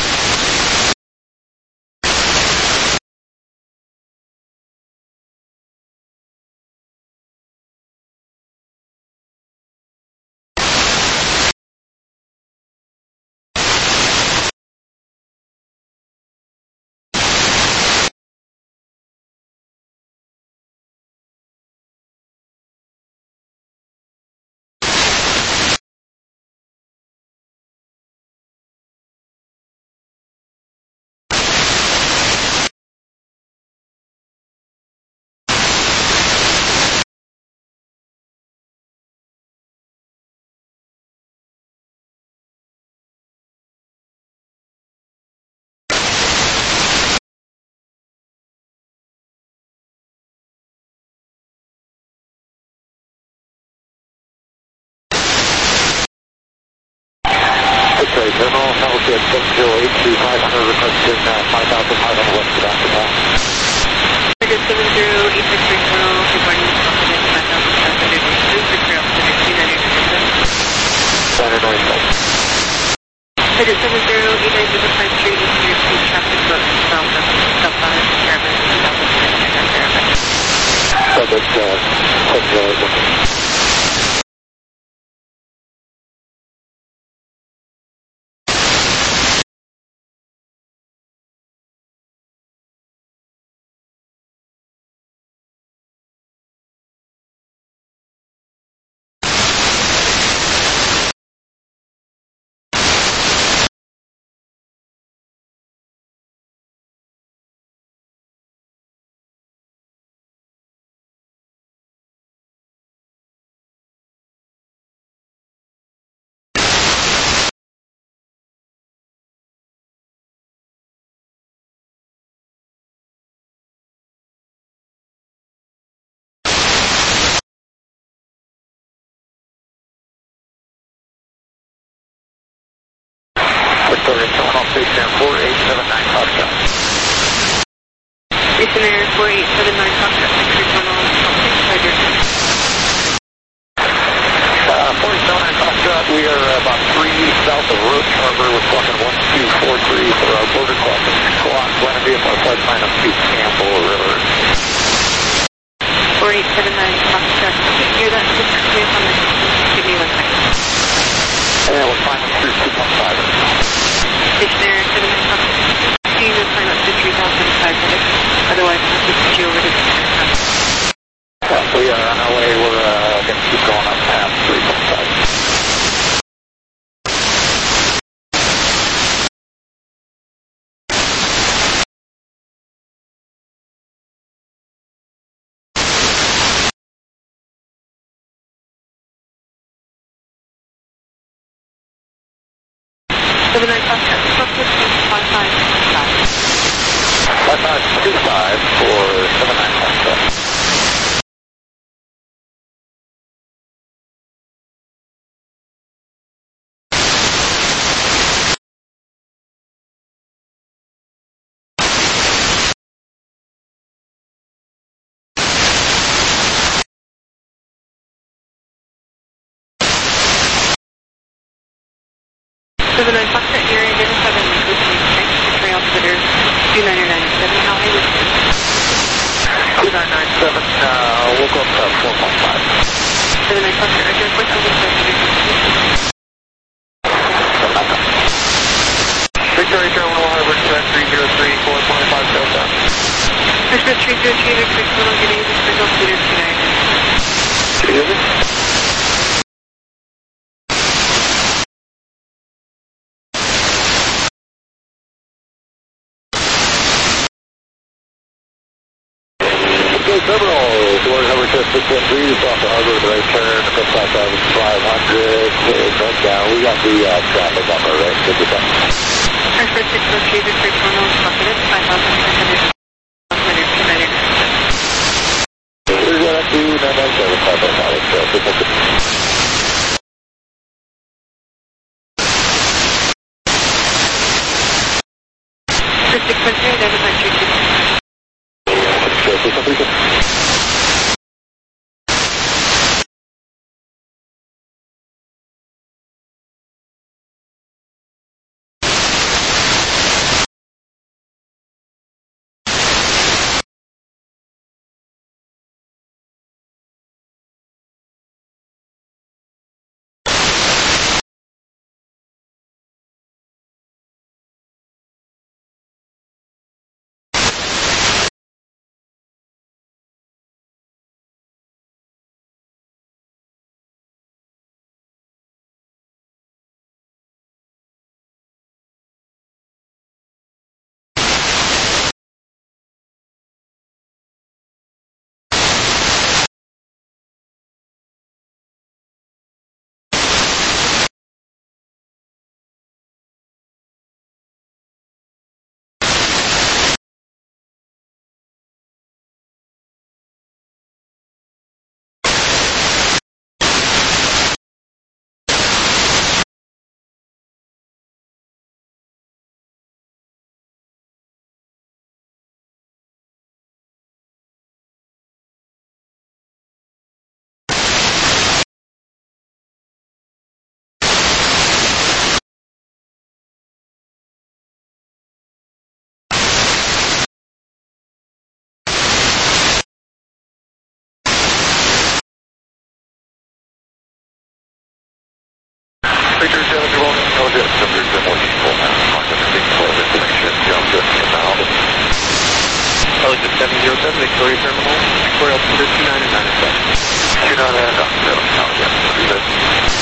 Okay, General, Hellcat seven zero eight two five hundred, requesting uh, five thousand five hundred west of Africa. Target seven zero eight six three zero, good morning, confident five thousand five hundred, Super Trail Center, two nine eight seven. Center nine seven. Target seven zero eight nine zero five three, East New York State traffic book, south of southbound Caravan, two thousand five hundred Caravan. Subject, uh, seven zero eight one. Victoria, Terminal Station four eight seven nine, Foxtrot. Station Air four eight seven nine, Foxtrot, Victoria Terminal, Roger. Uh, four eight seven nine, Foxtrot, we are about three south of Roach Harbor. We're clocking one two four three for our border crossing squawk. Going to be at our flight line up to Campbell River. four eight seven nine, Foxtrot, can you hear that? Just clear on the system. Give me one second. Yeah, we're climbing through two point five. Station Air seven nine, Foxtrot, continue to climb up to three thousand five hundred. Otherwise, I'll just put you over to the center. Yeah, we are on our way. We're uh, going to keep going up past three point five. seven nine, Foxtrot, Foxtrot, five five five. five five two five for seven nine Foxtrot. seven nine, Foxtrot, you're identified on the Coast Next Trail Twitter, two nine nine seven, how high was it? two nine nine seven, uh, we'll go up to four point five. seven nine, Foxtrot, Roger, four thousand five hundred. Victoria Terminal Harbor, three zero three, four point five Delta. Express three zero three, Victoria Terminal, good day, this is Twitter, two nine nine. Can you hear me? Terminal, Florida Harbor Test six one three, off the harbor, right turn, five thousand five hundred, right down. We got the uh, traffic on our right, good to go. Express six oh three, Victoria Terminal, confident, five thousand five hundred. We're going to do nine nine seven, five oh five, so six one three, identify three two. Victor seven zero one, intelligence, number seven people, contact information, jump to inbound. Intelligence seven zero seven, Victoria Terminal, Victoria altimeter two nine and nine and seven. two nine and nine, intelligence,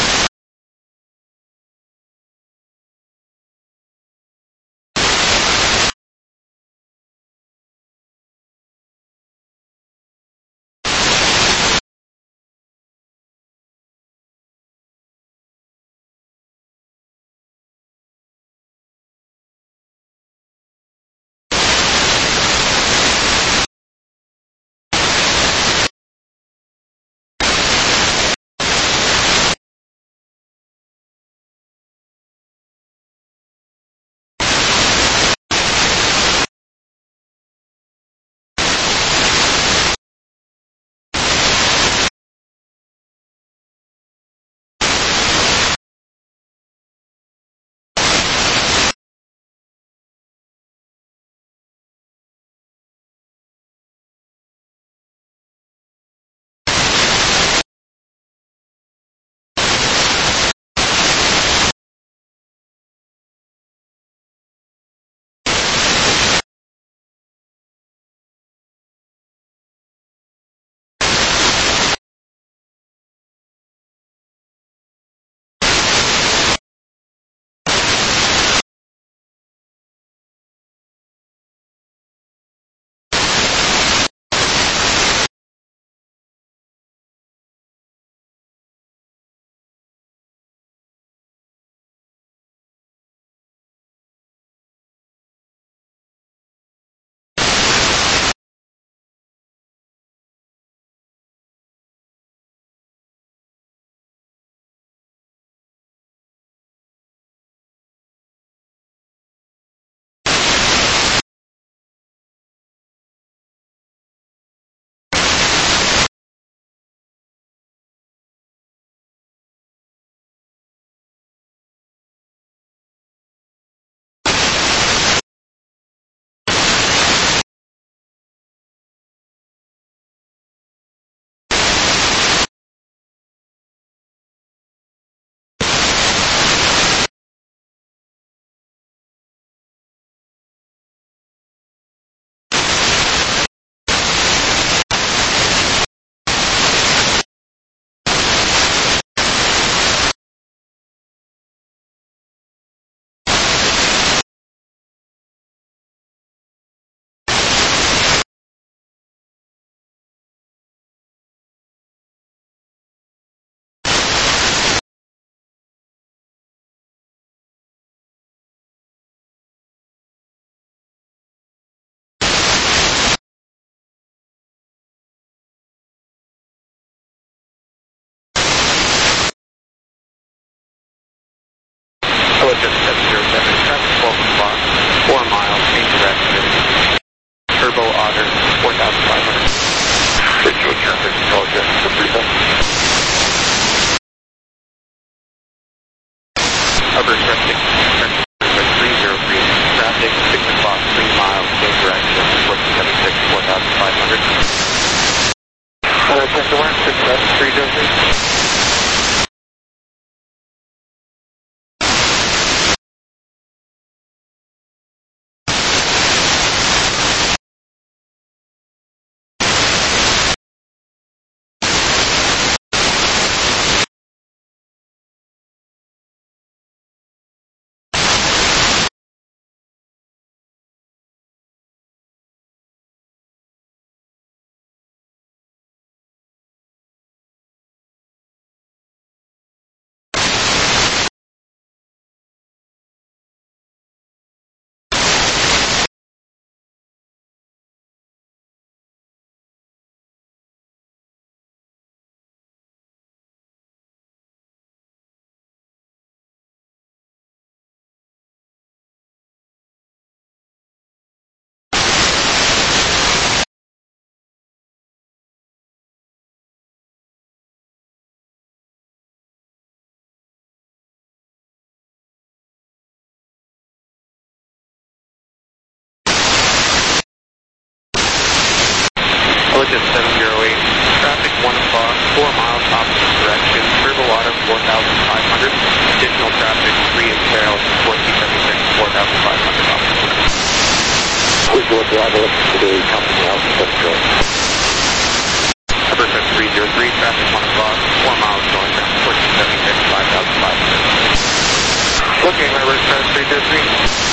additional traffic, three impaired, fourteen seventy-six, four thousand five hundred officers. Please go driver to the company out in Central. Upper Crest three zero three, traffic one o'clock, four miles going down, fourteen seventy-six, five thousand five hundred. Looking, Upper Crest three zero three.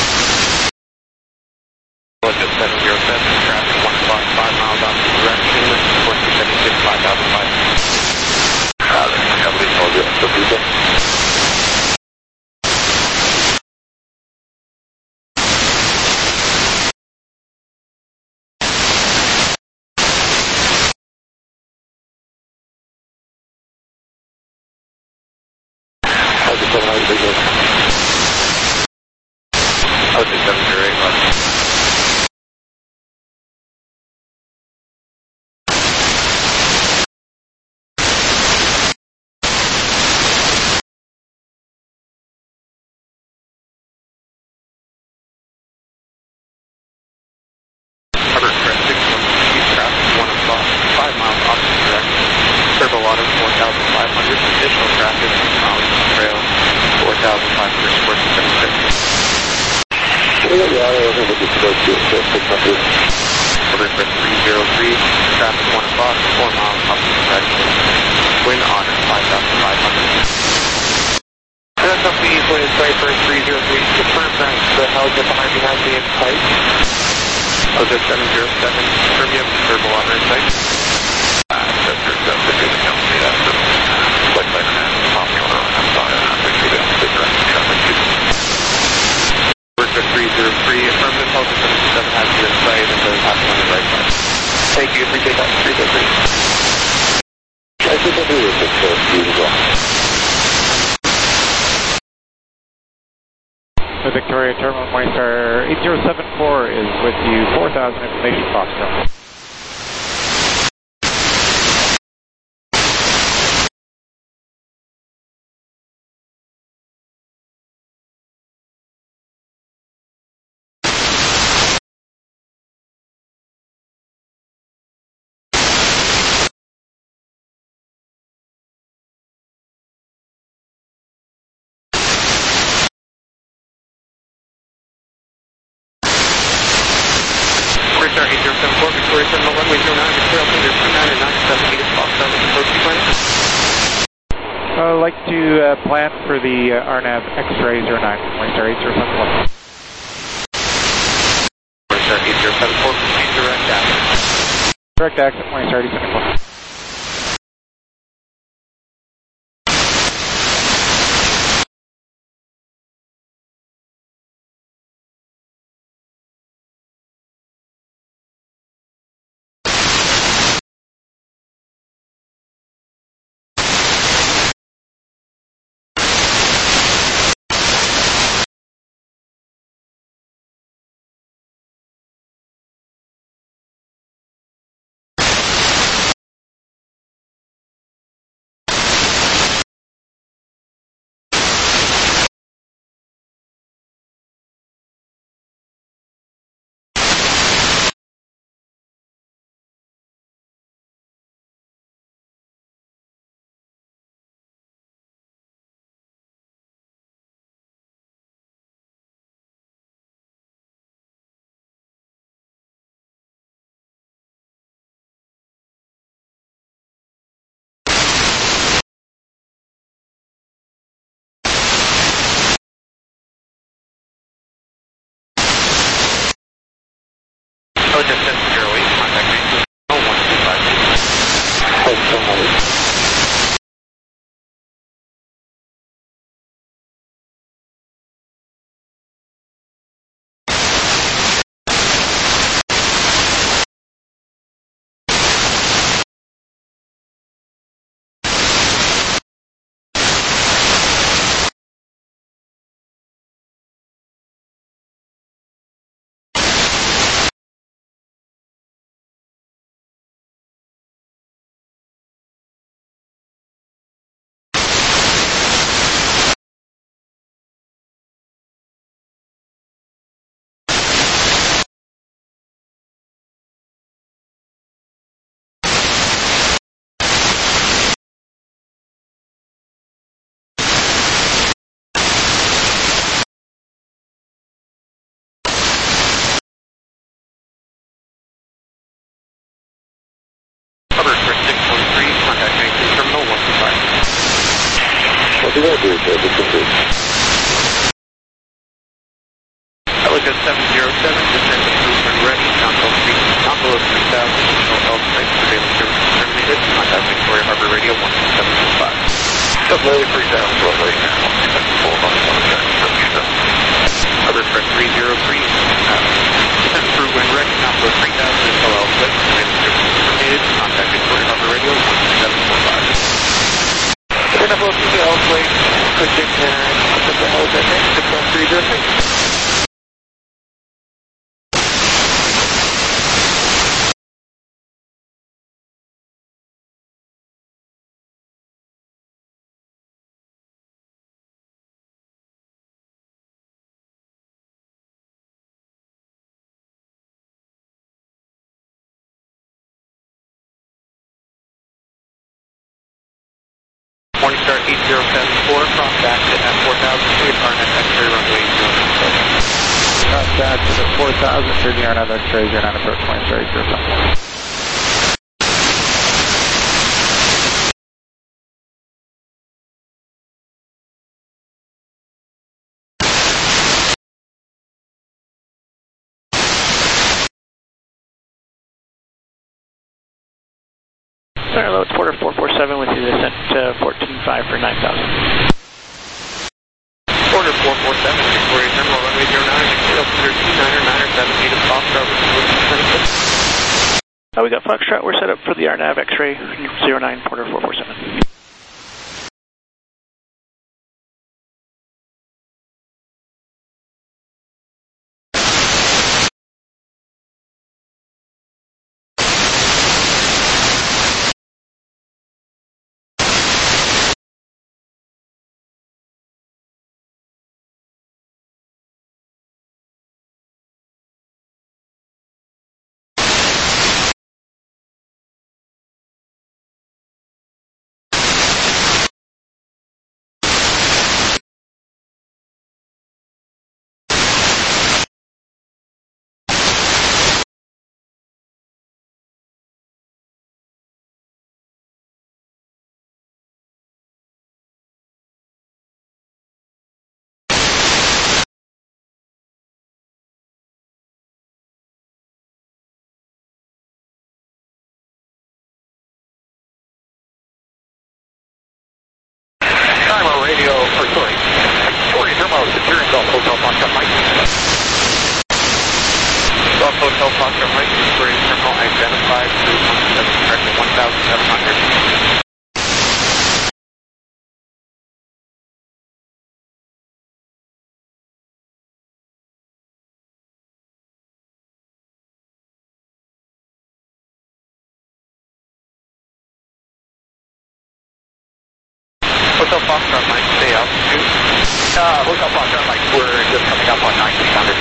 Delta seven zero seven, traffic one o'clock, five miles opposite direction, fourteen seventy-six, five thousand five hundred. Uh, heavily told you, so people. Delta seven, how you doing? Delta seven zero eight, left. Turbo Water, four thousand five hundred. Additional traffic, miles trail, four thousand five hundred, fourteen seventy-six. Yeah, I was able to go to six hundred. Upper Crest three zero three, traffic one o'clock, four miles opposite direction. Wind on at five thousand five hundred. That's up to East Wind, sorry, first three zero three. Confirm that the helicopter behind me has me in sight. Delta seven zero seven, confirm you have Turbo Water in sight. Chester, that's the good company. That's the like like an popular. I'm sorry, I'm not sure that's the direct traffic. Upper Crest three zero three, affirmative, Delta seven zero seven has you in sight and those happening on the right side. Thank you, appreciate that. three zero three. I think I'll do this for beautiful. The Victoria Terminal Morningstar eight zero seven four is with you, four thousand information Foxtrot. Star eight zero seven four, Victoria Terminal runway zero nine, Victoria Thunder two nine and nine seven eight, Foxtrot with approach planning. I'd like to uh, plan for the uh, R NAV X-ray zero nine, Morningstar eight zero seven four. Morningstar eight zero seven four, proceed direct access. Direct access, Morningstar eight seven four. right now. That's full on Other for three zero three. Descent through wind wreck, now for three thousand L L six. Terminated. Contact Victoria Harbor Radio one two seven four five. Enough of the L plate. Pushing there. What the hell is that thing? six one three zero six. Morningstar eight zero seven four, crossback to at four thousand feet, Arnett X-ray runway zero nine. Crossback to the four thousand through the Arnett X-ray zero nine approach Morningstar eight zero seven four. Sorry, hello, it's Porter four four seven with you, descent to fourteen five for nine thousand. Porter four four seven, Victoria Terminal runway zero nine, altimeter two niner niner seven, native Foxtrot with twenty-six. Oh, we got Foxtrot, we're set up for the R NAV X-ray zero nine, Porter four four seven. Radio, or sorry, Victoria Terminal, securing Gulf Hotel Foxtrot Mike. Gulf Hotel Foxtrot Mike, Victoria Terminal identified through one thousand seven hundred. Hotel Foxtrot Mike, stay altitude. Uh, Hotel Foxtrot Mike, we're just coming up on nineteen hundred.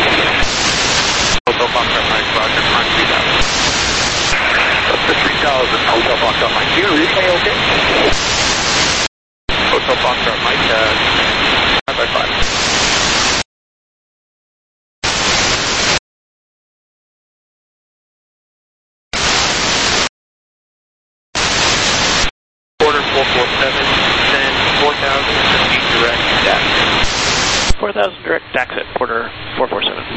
Hotel Foxtrot Mike, Roger, climb three thousand. Up to three thousand, Hotel Foxtrot Mike. Do you read me okay? Hotel Foxtrot Mike, uh, five by five. Porter four four seven, send four thousand, proceed direct, dash. four thousand direct, D A X at Porter four four seven.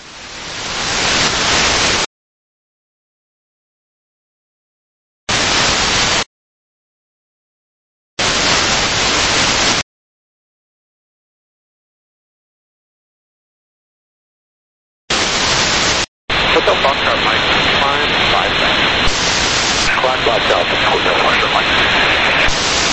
Hotel Foxtrot Mike, climb five seconds. Climb five thousand, Hotel Foxtrot Mike.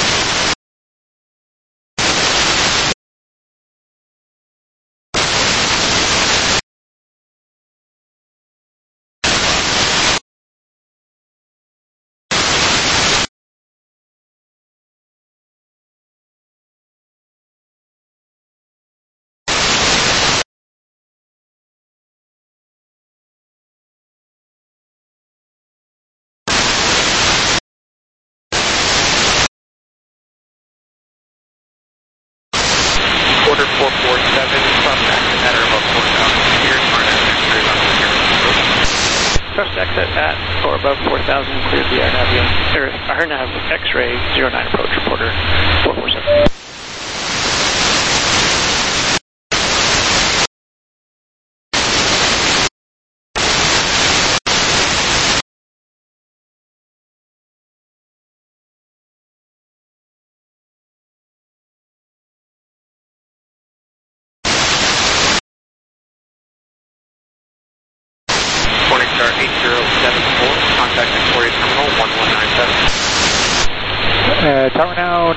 Porter four four seven, from back to at or above four thousand meters, Arnett X-ray runway zero nine. Trust exit at or above four thousand, cleared the R NAV, or R NAV X-ray zero nine approach, Porter four four seven.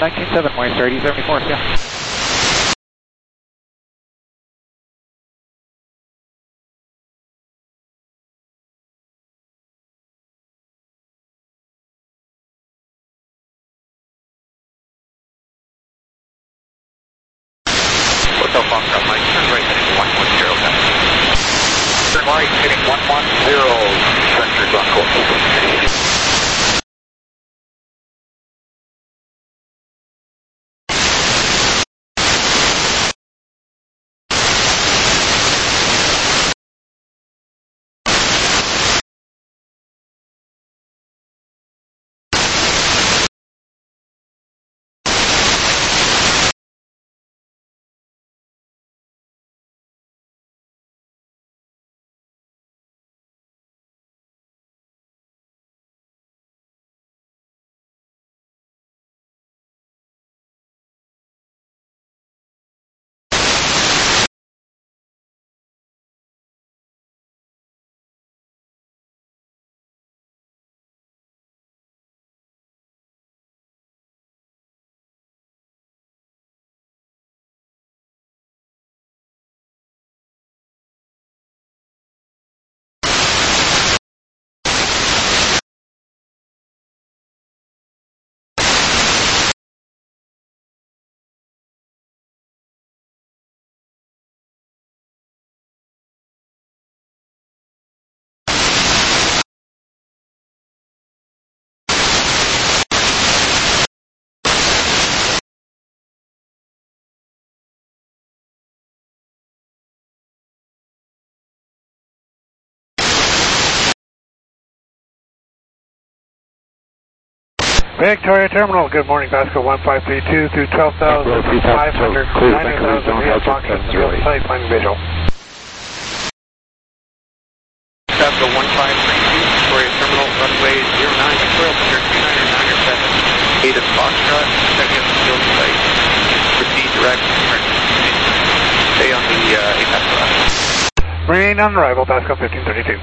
nineteen seven, Moisture, eighty seventy-four, yeah. Hotel Foxtrot, Mike, turn right heading one one zero, turn right heading one one zero, center ground course. Victoria Terminal, good morning, Pasco one five three two through twelve thousand five hundred, nine thousand, via Foxtrot, site, finding visual. Pasco one five three two, Victoria Terminal, runway zero nine, Victoria, Victoria two nine nine or seven, eight of Foxtrot, second field site, proceed direct, stay on the uh, A PASCO left. Remain on arrival, Pasco fifteen thirty-two.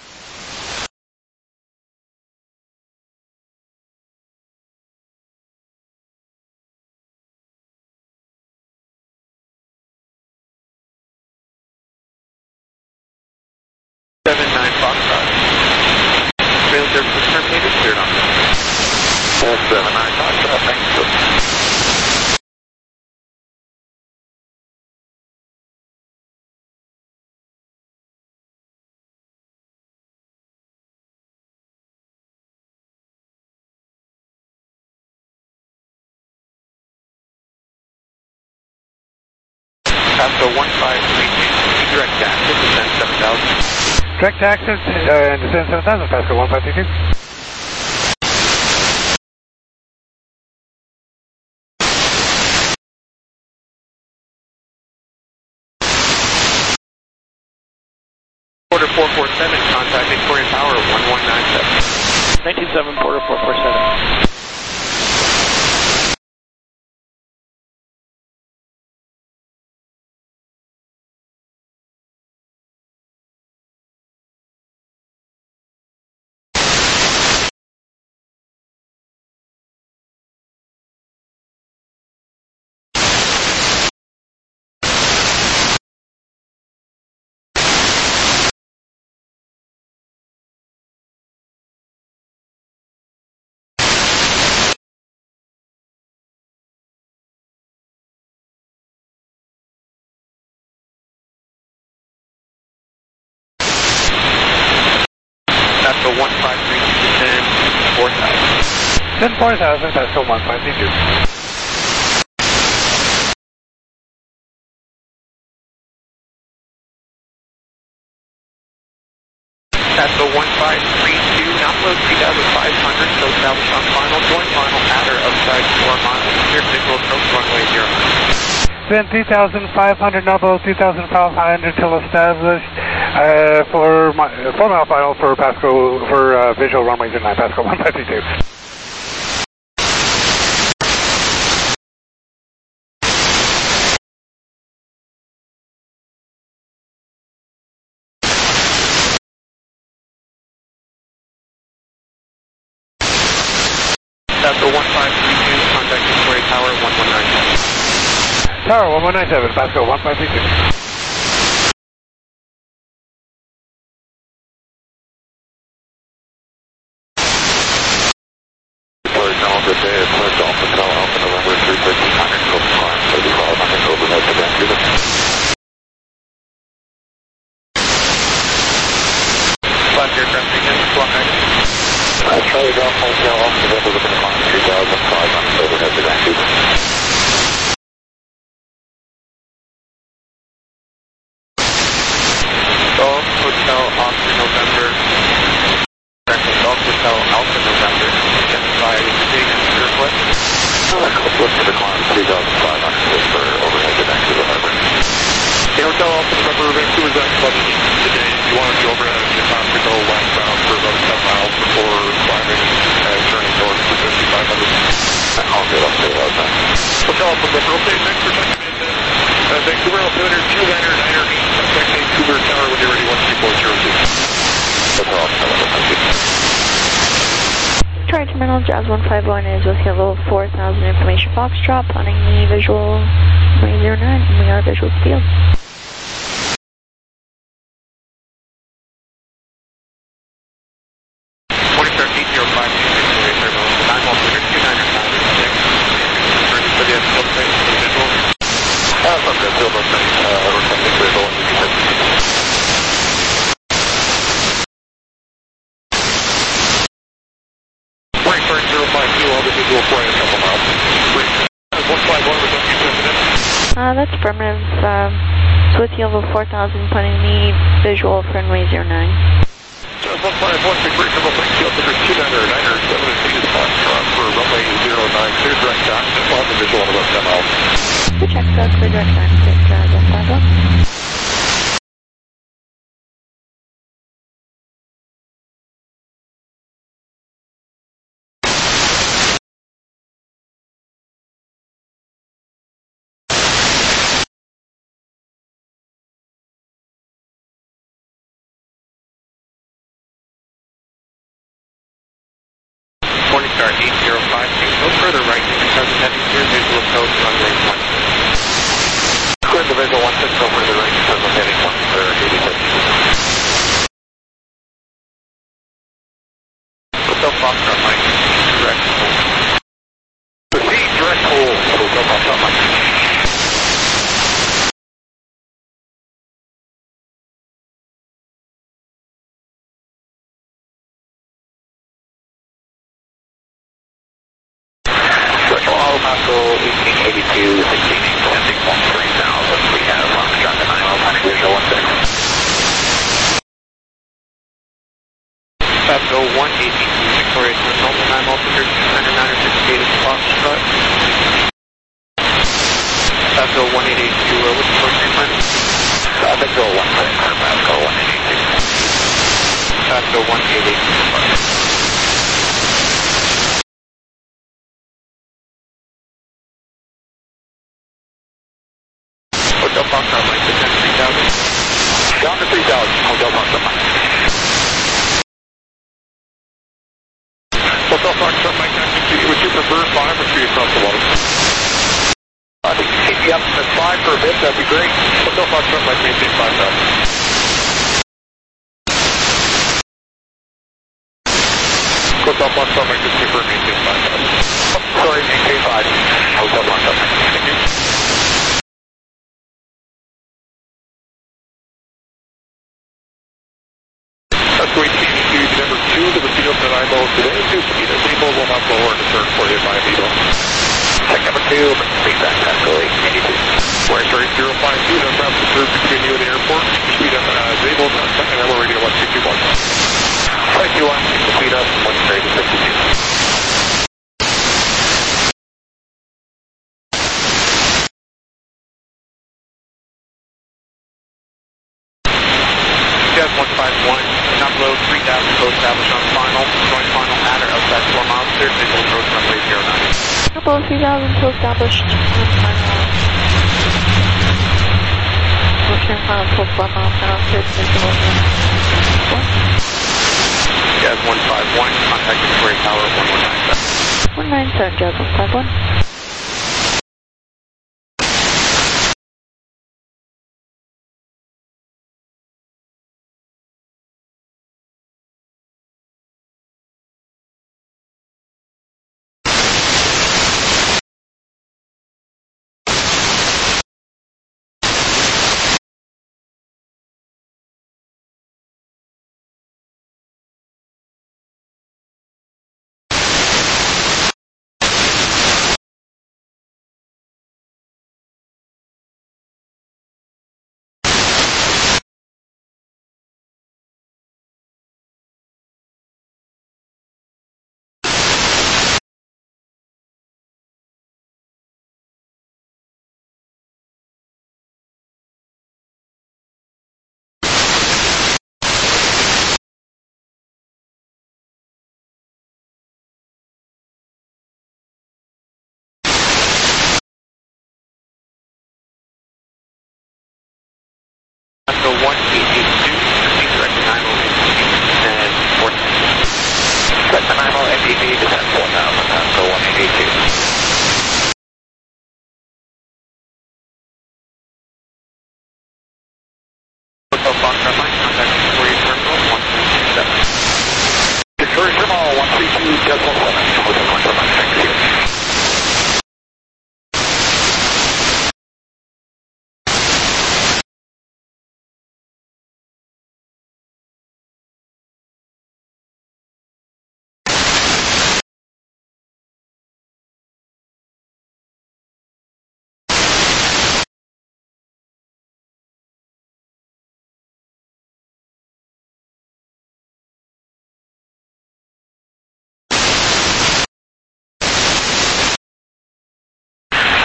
seven nine Foxtrot. Trail services terminated, cleared on. seven nine Foxtrot, thank you. Pasco one five three two, direct access, descend seven thousand. Direct access, uh, descend seven thousand, Pasco one five three two. Porter four four seven, contact Victoria Tower one one nine seven. nineteen seven, Porter four four seven. Pasco one five three two, descend four thousand. Descend four thousand, Pasco one five three two. Pasco one five three two, not load three thousand five hundred, so establish on final, joint final, adder outside four miles, clear visual approach runway zero nine. Descend three thousand five hundred, not below two thousand five hundred till established, uh, for my, uh, four mile final for Pasco, for uh, visual runway zero nine, Pasco one five three two. Pasco one five three two, contact Victoria Tower Tower one one nine seven, Pasco one five three two. Good day, it's Flight Alpha Cal Alpha November three thirteen hundred, Coast Climb thirty-five hundred, overhead to Vancouver. Flash aircraft again, block nine. Uh, Charlie Golf Hotel Alpha November looking to climb three thousand five hundred, overhead to Vancouver. Golf Hotel Alpha November. Golf Hotel Alpha November. Identify the date and request. Looking to climb three thousand five hundred for overhead to Vancouver Harbor. The Hotel Alpha November, Vancouver's at eleven today. You want to be overhead in New Mexico, westbound for about ten miles before climbing and turning north for fifty-five hundred. I'll get up there, okay. Hotel Alpha November, okay, thanks for checking in. Uh, Vancouver Altimeter two niner niner eight, contact Vancouver Tower when you're ready, one three four zero two. Hotel Alpha November, thank you. Tri-Terminal Jazz one five one is with level four thousand information Foxtrot, planning the visual three zero nine, and we are visual field. Morningstar eight zero five two six four eight Terminal, nine one two niner nine six. Ready for the field space for the visual? Uh, I'm good, field space, uh, requesting visual, and you can zero five two, I'll get visual for you in a couple miles. one five one, was that you sending in? Uh, that's affirmative. Um, so with level four thousand, planning the visual for runway zero nine. Just one five one, big break, double thank you, Altimeter two niner niner seven and eight is Foxtrot for runway zero nine, clear direct access, we'll have the visual in about ten miles. Good check, so clear direct access, Jazz one five one. Morningstar eight zero five two, no further right, present heading clear, visual approach, runway one six. clear the visual one six, no further right, present heading one clear, eighty-six. Hotel Foxtrot Mike, direct hold. Proceed, direct hold, Hotel Foxtrot Mike. Pasco eighteen eighty-two, sixteen eight one three thousand. We have Foxtrot to nine one, visual one six. Pasco one eighty-two, Victoria Terminal, nine Altimeter two niner niner sixty-eight is Foxtrot. Pasco one eighty-two, uh, what's the first name, man? Uh, Victor one six, Pasco one eighty-two. Pasco one eighty-two. Hotel Foxtrot Mike, descend three thousand. Down to three thousand, Hotel Foxtrot Mike. Hotel Foxtrot Mike, nine six two, would you prefer five or three across the water? I think you keep me up to five for a bit, that'd be great. Hotel Foxtrot Mike, maintain five thousand. Hotel Foxtrot Mike, just confirm maintain five thousand. Sorry, maintain five. Hotel Foxtrot Mike. Thank you. Pasco eighteen eighty-two, number two to the field that I know today. Two speed at Lebo will have lower to turn for you by Lebo. Check number two, feedback Pasco eighteen eighty-two. Morningstar eight zero five two, that's out the third between you and the airport. Speed up uh, Lebo, second level radio one two two one. Thank you, one, keep the speed up, one straight to fifty-two. Jazz one five one, not below three thousand, go established on final, joint final at or outside four miles, clear visual approach runway zero nine. Couple three thousand, so established on final. We'll turn final to four miles, now clear visual. Jazz one five one, contact Victoria Tower one one nine seven. one nine seven, Jazz one five one.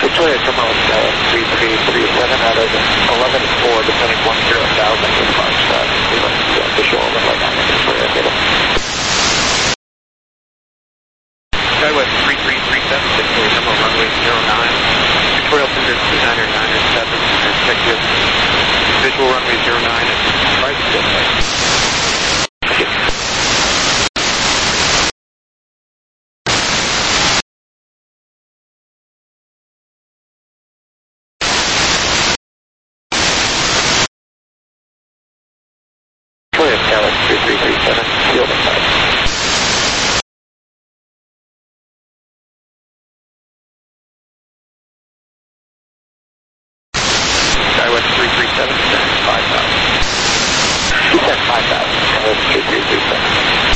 Victoria Terminal Dallas three three three seven out of eleven four, depending one zero thousand, response to visual and light on the Victoria cable. Skywest three three three seven, Victoria Terminal runway zero nine, Victoria Altimeter two niner niner seven, executive visual runway zero nine, and private field flight. three three three seven, field and flight. Skywest three three seven, descend five thousand. Descend five thousand, Skywest three three three seven.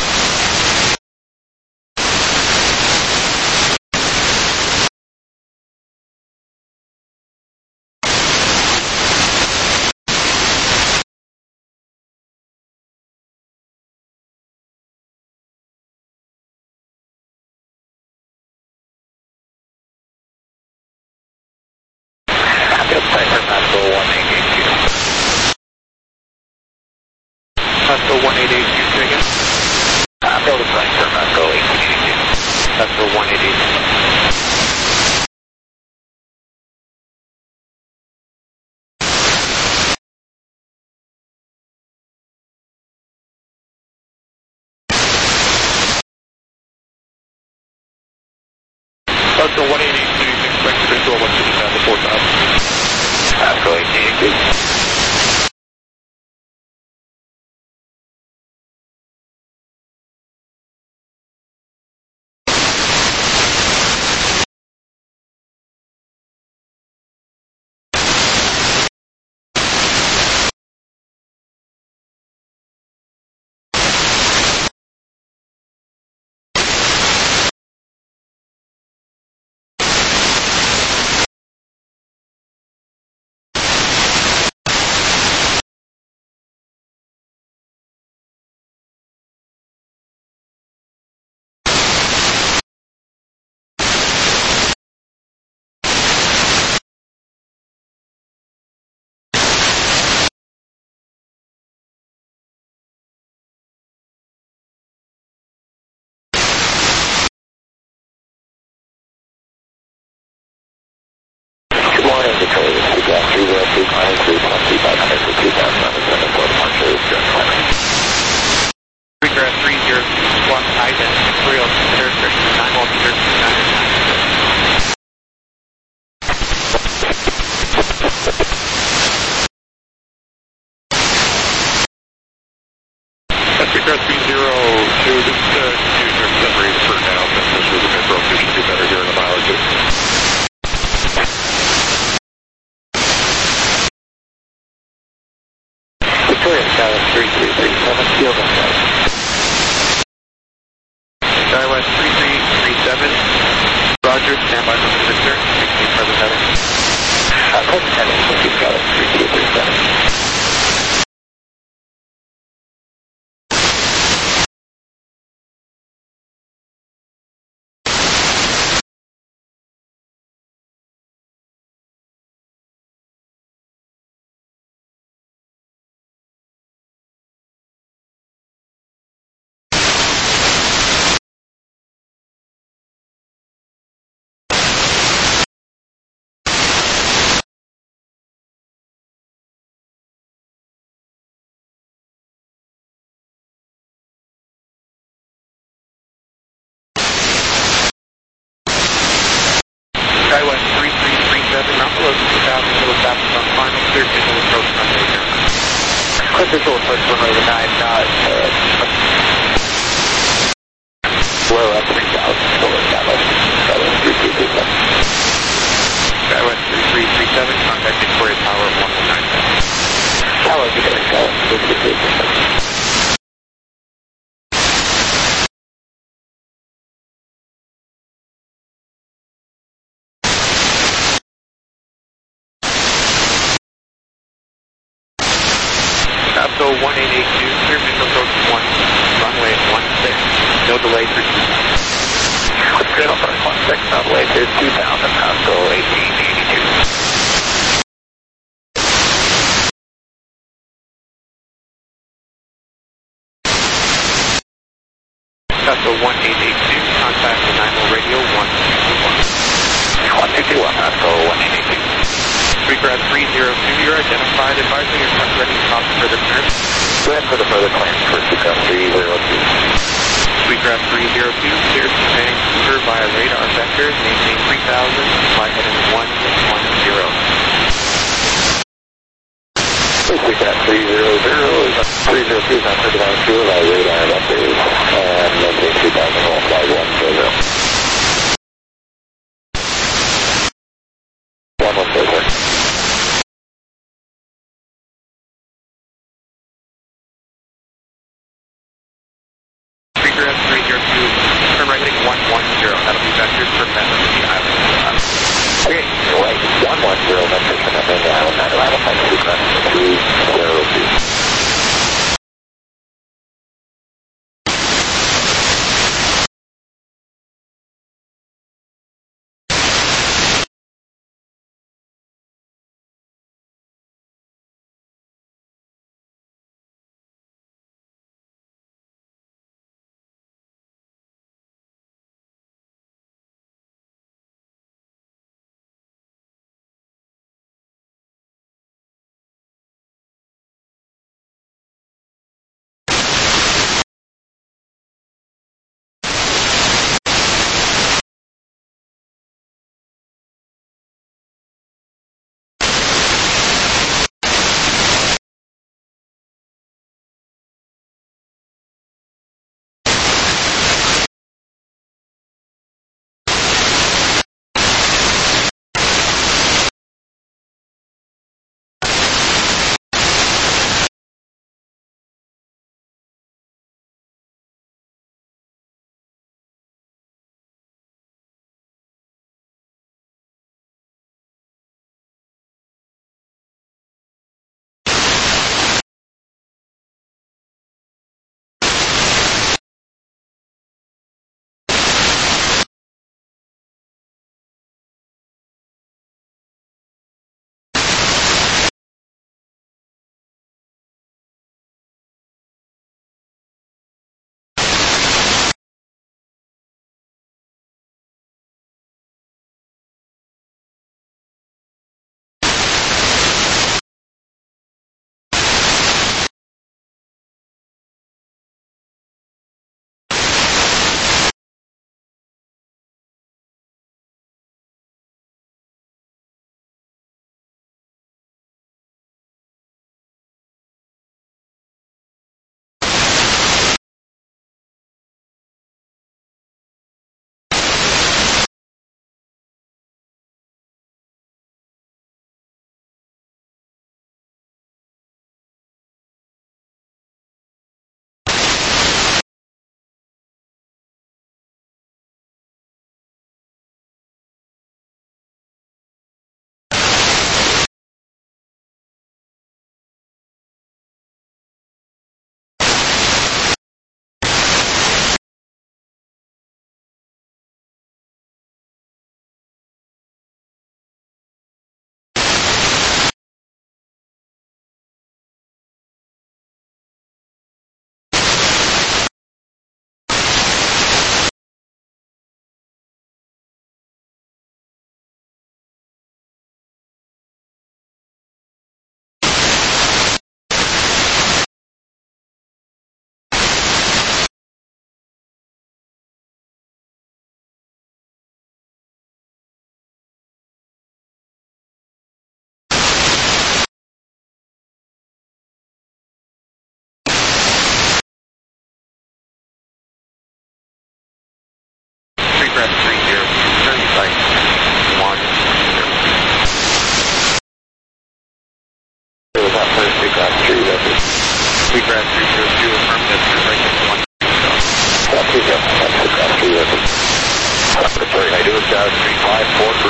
Pasco one eight eight two, say again? I'm building flight for Pasco eighteen eighty-two. Pasco one eight eight two. Pasco one eight eight two, you can expect visual one fifty-five to four thousand. Pasco eighteen eighty-two. Regress three zero one, Isaac, Imperial, Airstream, nine one zero two nine nine. That's regress three zero two, this is uh, use your delivery for now, since this was a metro, it should be better here in a mile or two. Victoria Skywest three three three seven, field and flight. Skywest three three three seven, Roger, standby for Victor, sixteen present heading. Uh, present heading, fifty Skywest three three three seven. Skywest three three three seven, not below two thousand kilosatellite on final, clear visual approach runway zero. Clear visual approach runway nine dot, uh, low at three thousand kilosatellite, Skywest three three three seven. Skywest three three three seven, contact Victoria Tower one one nine seven. Tower Victoria Skywest three three three seven. Pasco one eight eight two, clear visual approach one, runway one six, no delay through two thousand. Clear approach one six, no delay through two thousand, Pasco eighteen eighty. Pasco one eight eight two, contact the nine one radio one two two one. one two two one, Pasco one eight eight two. Sweetgrass three zero two, you're identified. Advising your truck ready to stop for further clearance. Go ahead for the further clearance for Sweetgrass three zero two. Sweetgrass three zero two, clear to Vancouver via radar vector, maintain three thousand, fly heading one one zero. Sweetgrass three zero zero is three zero two, not for Vancouver via radar vector, and maintain three thousand, we'll fly one zero. one one zero. Sweetgrass three zero two, turn right heading one one zero, that'll be vectors for Memphis Island. Okay, right, one one zero, Memphis and Memphis Island, nine eleven, Sweetgrass three zero two. Sweetgrass three zero two, affirmative, turn right heading one zero. Sweetgrass three zero two, Sweetgrass three zero two. Sorry, I do it, uh, three five four.